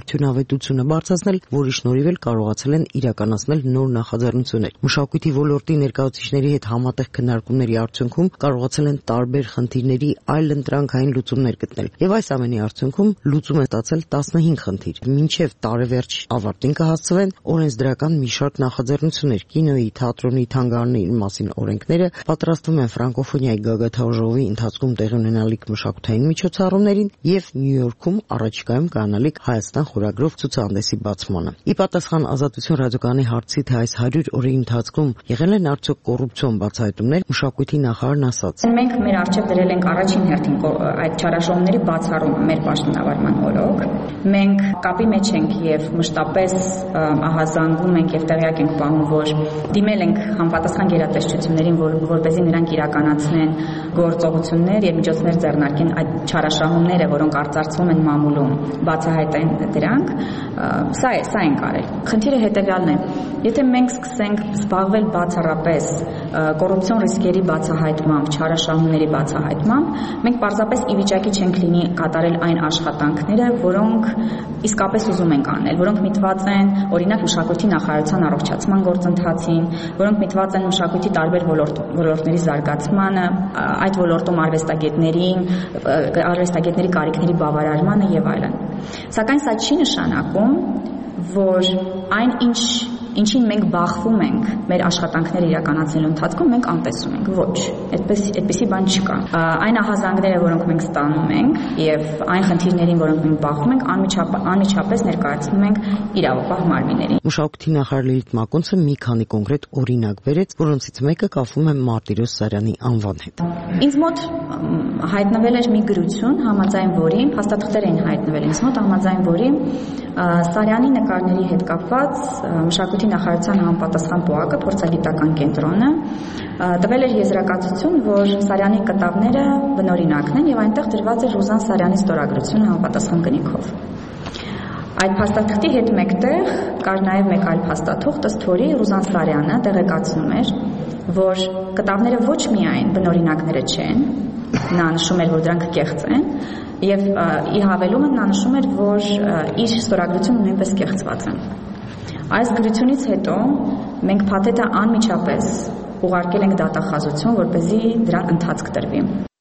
X: արդյունավետությունը բարձրացնել, որի շնորհիվ էլ կարողացել են իրականացնել նոր նախաձեռնություններ։ Մշակույթի ոլորտի ներկայացուցիչների հետ համատեղ քննարկումների արդյունքում կարողացել են տարբեր խնդիրների այլ ընտրանքային լուծումներ գտնել։ Եվ այս ամենի արդյունքում լուծում է ստացել տասնհինգ խնդիր։ Մինչև տարեվերջ ավարտին կհասցվեն օրենսդրական մի շարք նախաձեռնություններ։ Կինոյի, թատրոնի, թանգարանների մասին օրենքները պատրաստվում են ֆրանկոֆոնիայի գագաթնաժողովի ընթացքում տեղի ունենալիք մշակութային միջոցառումներին եւ Նյու Յորքում առաջիկայում կանալիք Հայաստան խորագրով ցուցահանդեսի բացմանը։ Ի պատասխան Ազատություն ռադիոկայանի հարցի, թե այս հարյուր օրերի ընթացքում եղել են արդյոք կոռուպցիոն բացահայտումներ, մշակույթի նախարարն ասաց.
Y: Մենք մեր առջև դրել ենք առաջին հերթին այդ չարաշահումների բացառումը մեր պաշտոնավարման օրոք։ Մենք կապի մեջ ենք եւ մշտապես ահազանգում ենք եւ տեղյակ ենք պահում, որ դիմել ենք համապատասխան գերատեսչություններին, որ որպեսզի նրանք իրականացնեն գործողություններ եւ միջոցներ ձեռնարկեն այդ չարաշահումները, որոնք արծարծվում են մամուլում, բացահայտեն դրանք։ Սա է, սա ենք արել։ Խնդիրը հետեւյալն է. եթե մենք սկսենք զբաղվել բացառապես կոռուպցիոն ռիսկերի բացահայտմամբ, չարաշահումների բացահայտմամբ, մենք պարզապես ի վիճակի չենք լինի կատարել այն աշխատանքները, որոնք իսկապես ուզում ենք անել, որոնք միտված են օրինակ մշակույթի նախարարության առողջացման գործընթացին, որոնք միտված են մշակույթի տարբեր ոլորտների զարգացմանը, այդ ոլորտում արվեստագետներին, արվեստագետների կարիքների բավարարմանը եւ այլն։ Սակայն սա չի նշանակում, որ այն ինչ ինչին մենք բախվում ենք մեր աշխատանքները իրականացնելու ընթացքում մենք անտեսում ենք։ Ոչ, այդպես այդպիսի բան չկա։ Այն ահազանգները, որոնք մենք ստանում ենք, եւ այն խնդիրներին, որոնք մենք բախվում ենք, անմիջապես ներկայացնում ենք իրավապահ մարմիններին։
X: Մշակույթի նախարար Լիլիթ Մակոնցը մի քանի կոնկրետ օրինակ բերեց, որոնցից մեկը կապվում է Մարտիրոս Սարյանի անվան հետ։
Y: Ինձ մոտ հայտնվել էր մի գրություն, համաձայն որի փաստաթղթեր էին հայտնվել ինձ մոտ, համաձայն որի Սարյանի նկարների հետ կապված մշակույթի նախարարության համապատասխան պոակը, փորձագիտական կենտրոնը, տվել էր եզրակացություն, որ Սարյանի կտավները բնօրինակն են եւ այնտեղ դրված է Ռուզան Սարյանի ստորագրությունը համապատասխան գնիքով։ Այդ փաստաթղթի հետ մեկտեղ կար նաեւ մեկ այլ փաստաթուղթ, ըստ որի Ռուզան Սարյանը տեղեկացնում էր, որ կտավները ոչ միայն բնօրինակները չեն, նա նշում էր, որ դրանք կեղծ են, եւ ի հավելումը նա նշում էր, որ իր ստորագրությունը նույնպես կեղծված է։ Այս գրությունից հետո մենք փաթեթը անմիջապես ուղարկել ենք դատախազություն, որպեսզի դրան ընթացք տրվի։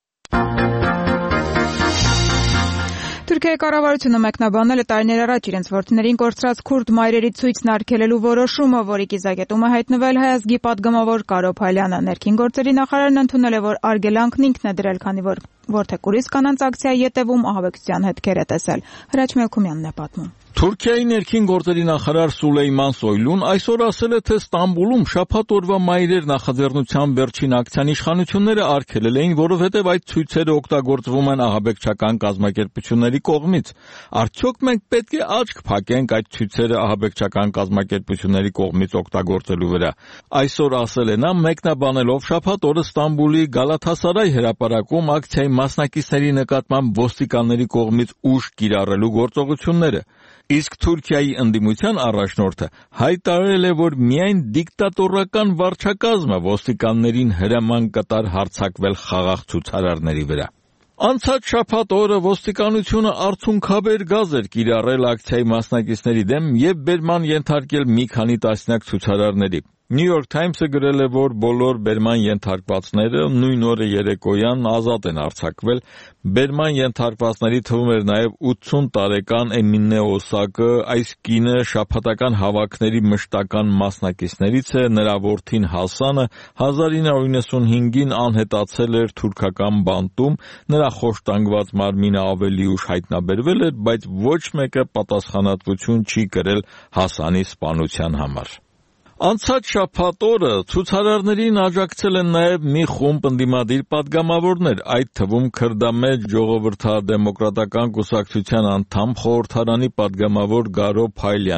A: Թուրքիայի կառավարությունը մեկնաբանել է տարիներ առաջ իրենց որդիներին կորցրած քուրդ մայրերի ցույցն արգելելու որոշումը, որի կիզակետում է հայտնվել Հայ ազգի падգամավոր Կարո Փայլյանը։ Ներքին գործերի նախարարն ընդունել է, որ արգելանքն ինքն է դրել, քանի որ Որթեկուրիս կանանց ակցիայի ետևում ահաբեկչության հետքեր է տեսել։ Հրաչ Մելքումյանն է պատմում։
F: Թուրքիայի ներքին գործերի նախարար Սուլեյման Սոյլուն այսօր ասել է, թե Ստամբուլում շաբաթ օրվա մայրեր նախաձեռնության վերջին ակցիան իշխանությունները արգելել էին, որովհետև այդ ցույցերը օգտագործվում են ահաբեկչական կազմակերպությունների կողմից։ Արդյոք մենք պետք է աչք փակենք այդ ցույցերը ահաբեկչական կազմակերպությունների կողմից օգտագործելու վրա։ Այսօր ասել է նա, մեկնաբանելով շաբաթ օրը Ստամբուլի Գալաթասարայ հրապարակում ակցիայի մասնակիցների նկատմամբ ոստիկանների կողմից ուժ կիրառելու գործողությունները։ Իսկ Թուրքիայի ընդդիմության առաջնորդը հայտարարել է, որ միայն դիկտատորական վարչակազմը ոստիկաններին հրաման կտար հարձակվել խաղաղ ցուցարարների վրա։ Անցած շաբաթ օրը ոստիկանությունը արցունքաբեր գազ էր կիրառել ակցիայի մասնակիցների դեմ եւ բերման ենթարկել մի քանի տասնյակ ցուցարարների։ New York Times-ը գրել է, որ բոլոր բերման ենթարկվածները նույն օրը երեկոյան ազատ են արձակվել։ Բերման ենթարկվածների թվում էր նաև ութսուն տարեկան Էմինե Օսակը, այս կինը շաբաթական հավաքների մշտական մասնակիցներից է, նրա որդին Հասանը հազար ինը հարյուր նվաթ անհետացել էր թուրքական բանտում, նրա խոշտանգված մարմինը ավելի ուշ հայտնաբերվել էր, բայց ոչ մեկը պատասխանատվություն չի կրել Հասանի սպանության համար։ Անցած շաբաթ օրը ցուցարարներին աջակցել են նաև մի խումբ ընդդիմադիր падգամավորներ, այդ թվում քրդամեջ ժողովրդադեմոկրատական կուսակցության անդամ խորհրդարանի падգամավոր Գարո Փայլյանը։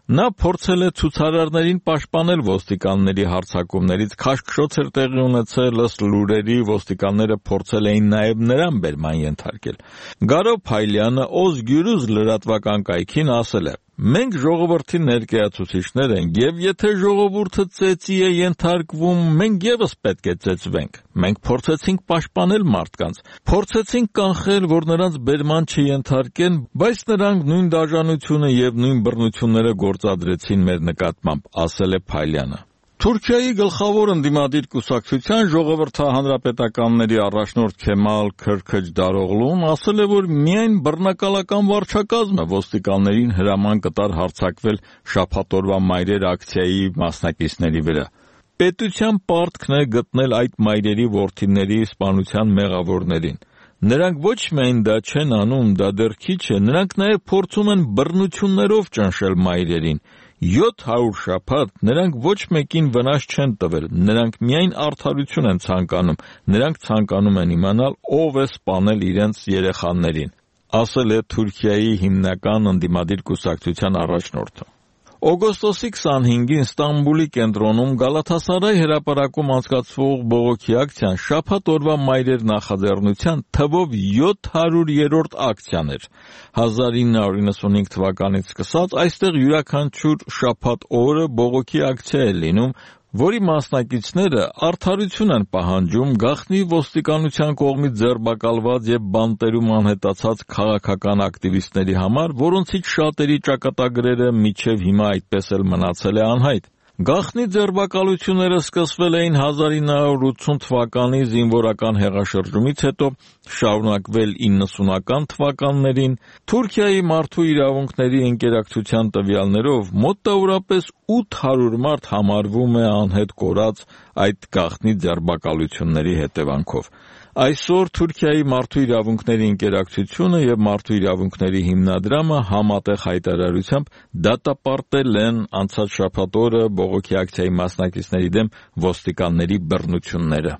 F: Նա փորձել է ցուցարարներին պաշտպանել ոստիկանների հարձակումներից, քաշքշոց էր տեղի ունեցել, ըստ լուրերի ոստիկանները փորձել էին նաև նրան բերման ենթարկել։ Գարո Փայլյանը Օզգյուրուզ լրատվական կայքին ասել է. «Մենք ժողովրդի ներկայացուցիչներ ենք, եւ եթե ժողովուրդը ծեծի է ենթարկվում, մենք եւս պետք է ծեծվենք։ Մենք փորձեցինք պաշտպանել մարդկանց, փորձեցինք կանխել, որ նրանց բերման չենթարկեն, բայց նրանք նույն դաժանությունը եւ նույն բռնությունները գործադրեցին մեր նկատմամբ», ասել է Փայլյանը։ Թուրքիայի գլխավոր ընդդիմադիր կուսակցության ժողովրդահանրապետականների առաջնորդ Քեմալ Քրքչդարօղլուն ասել է, որ միայն բռնակալական վարչակազմը ոստիկաններին հրաման կտար հարձակվել շաբաթ օրվա մայրեր ակցիայի մասնակիցների վրա։ Պետության պարտքն է գտնել այդ մայրերի որդիների սպանության մեղավորներին։ Նրանք ոչ միայն դա չեն անում, դա դեռ քիչ է, նրանք նաև փորձում են բռնություններով ճնշել մայրերին։ յոթ հարյուր շաբաթ նրանք ոչ մեկին վնաս չեն տվել, նրանք միայն արդարություն են ցանկանում, նրանք ցանկանում են իմանալ ով է սպանել իրենց երեխաներին, ասել է Թուրքիայի հիմնական ընդդիմադիր կուսակցության առաջնորդը։ Օգոստոսի քսանհինգին Ստամբուլի կենտրոնում Գալաթասարայ հրապարակում անցկացվող բողոքի ակցիան շաբաթ օրվա մայրեր նախաձեռնության թվով յոթ հարյուրերորդ ակցիան էր։ հազար ինը հարյուր իննսունհինգ թվականից սկսած այստեղ յուրաքանչյուր շաբաթ օրը բողոքի ակցիա է լինում, որի մասնակիցները արդարություն են պահանջում գաղտնի ոստիկանության կողմից ձերբակալված եւ բանտերում անհետացած քաղաքական ակտիվիստների համար, որոնցից շատերի ճակատագրերը մինչեւ հիմա այդպես էլ մնացել է անհայտ։ Գաղտնի ձերբակալությունները սկսվել էին հազար ինը հարյուր ութսուն թվականի զինվորական հեղաշրջումից հետո, շարունակվել իննսունական թվականներին։ Թուրքիայի մարդու իրավունքների ընկերակցության տվյալներով մոտավորապես ութ հարյուր մարդ համարվում է անհետ կորած այդ գաղտնի ձերբակալությունների հետևանքով։ Այսօր Թուրքիայի մարդու իրավունքների ընկերակցությունը եւ մարդու իրավունքների հիմնադրամը համատեղ հայտարարությամբ դատապարտել են անցած շաբաթ օրը բողոքի ակցիայի մասնակիցների դեմ ոստիկանների բռնությունները։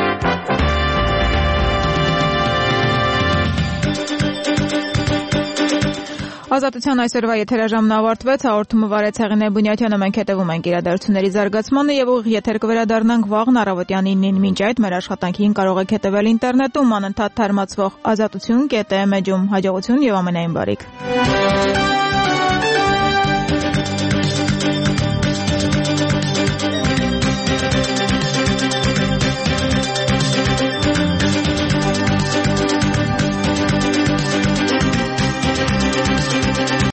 A: Ազատության այսօրվա եթերաժամն ավարտվեց, հաղորդումը վարեց Հեղինե Բունյաթյանը, մենք հետևում ենք իրադարձությունների զարգացմանը եւ ուղիղ եթեր կվերադառնանք վաղն առավոտյան ինին, մինչ այդ մեր աշխատանքին կարող եք հետևել ինտերնետում անընդհատ թարմացվող ազատություն կետ էմ էջում, հաջողություն եւ ամենայն բարիք։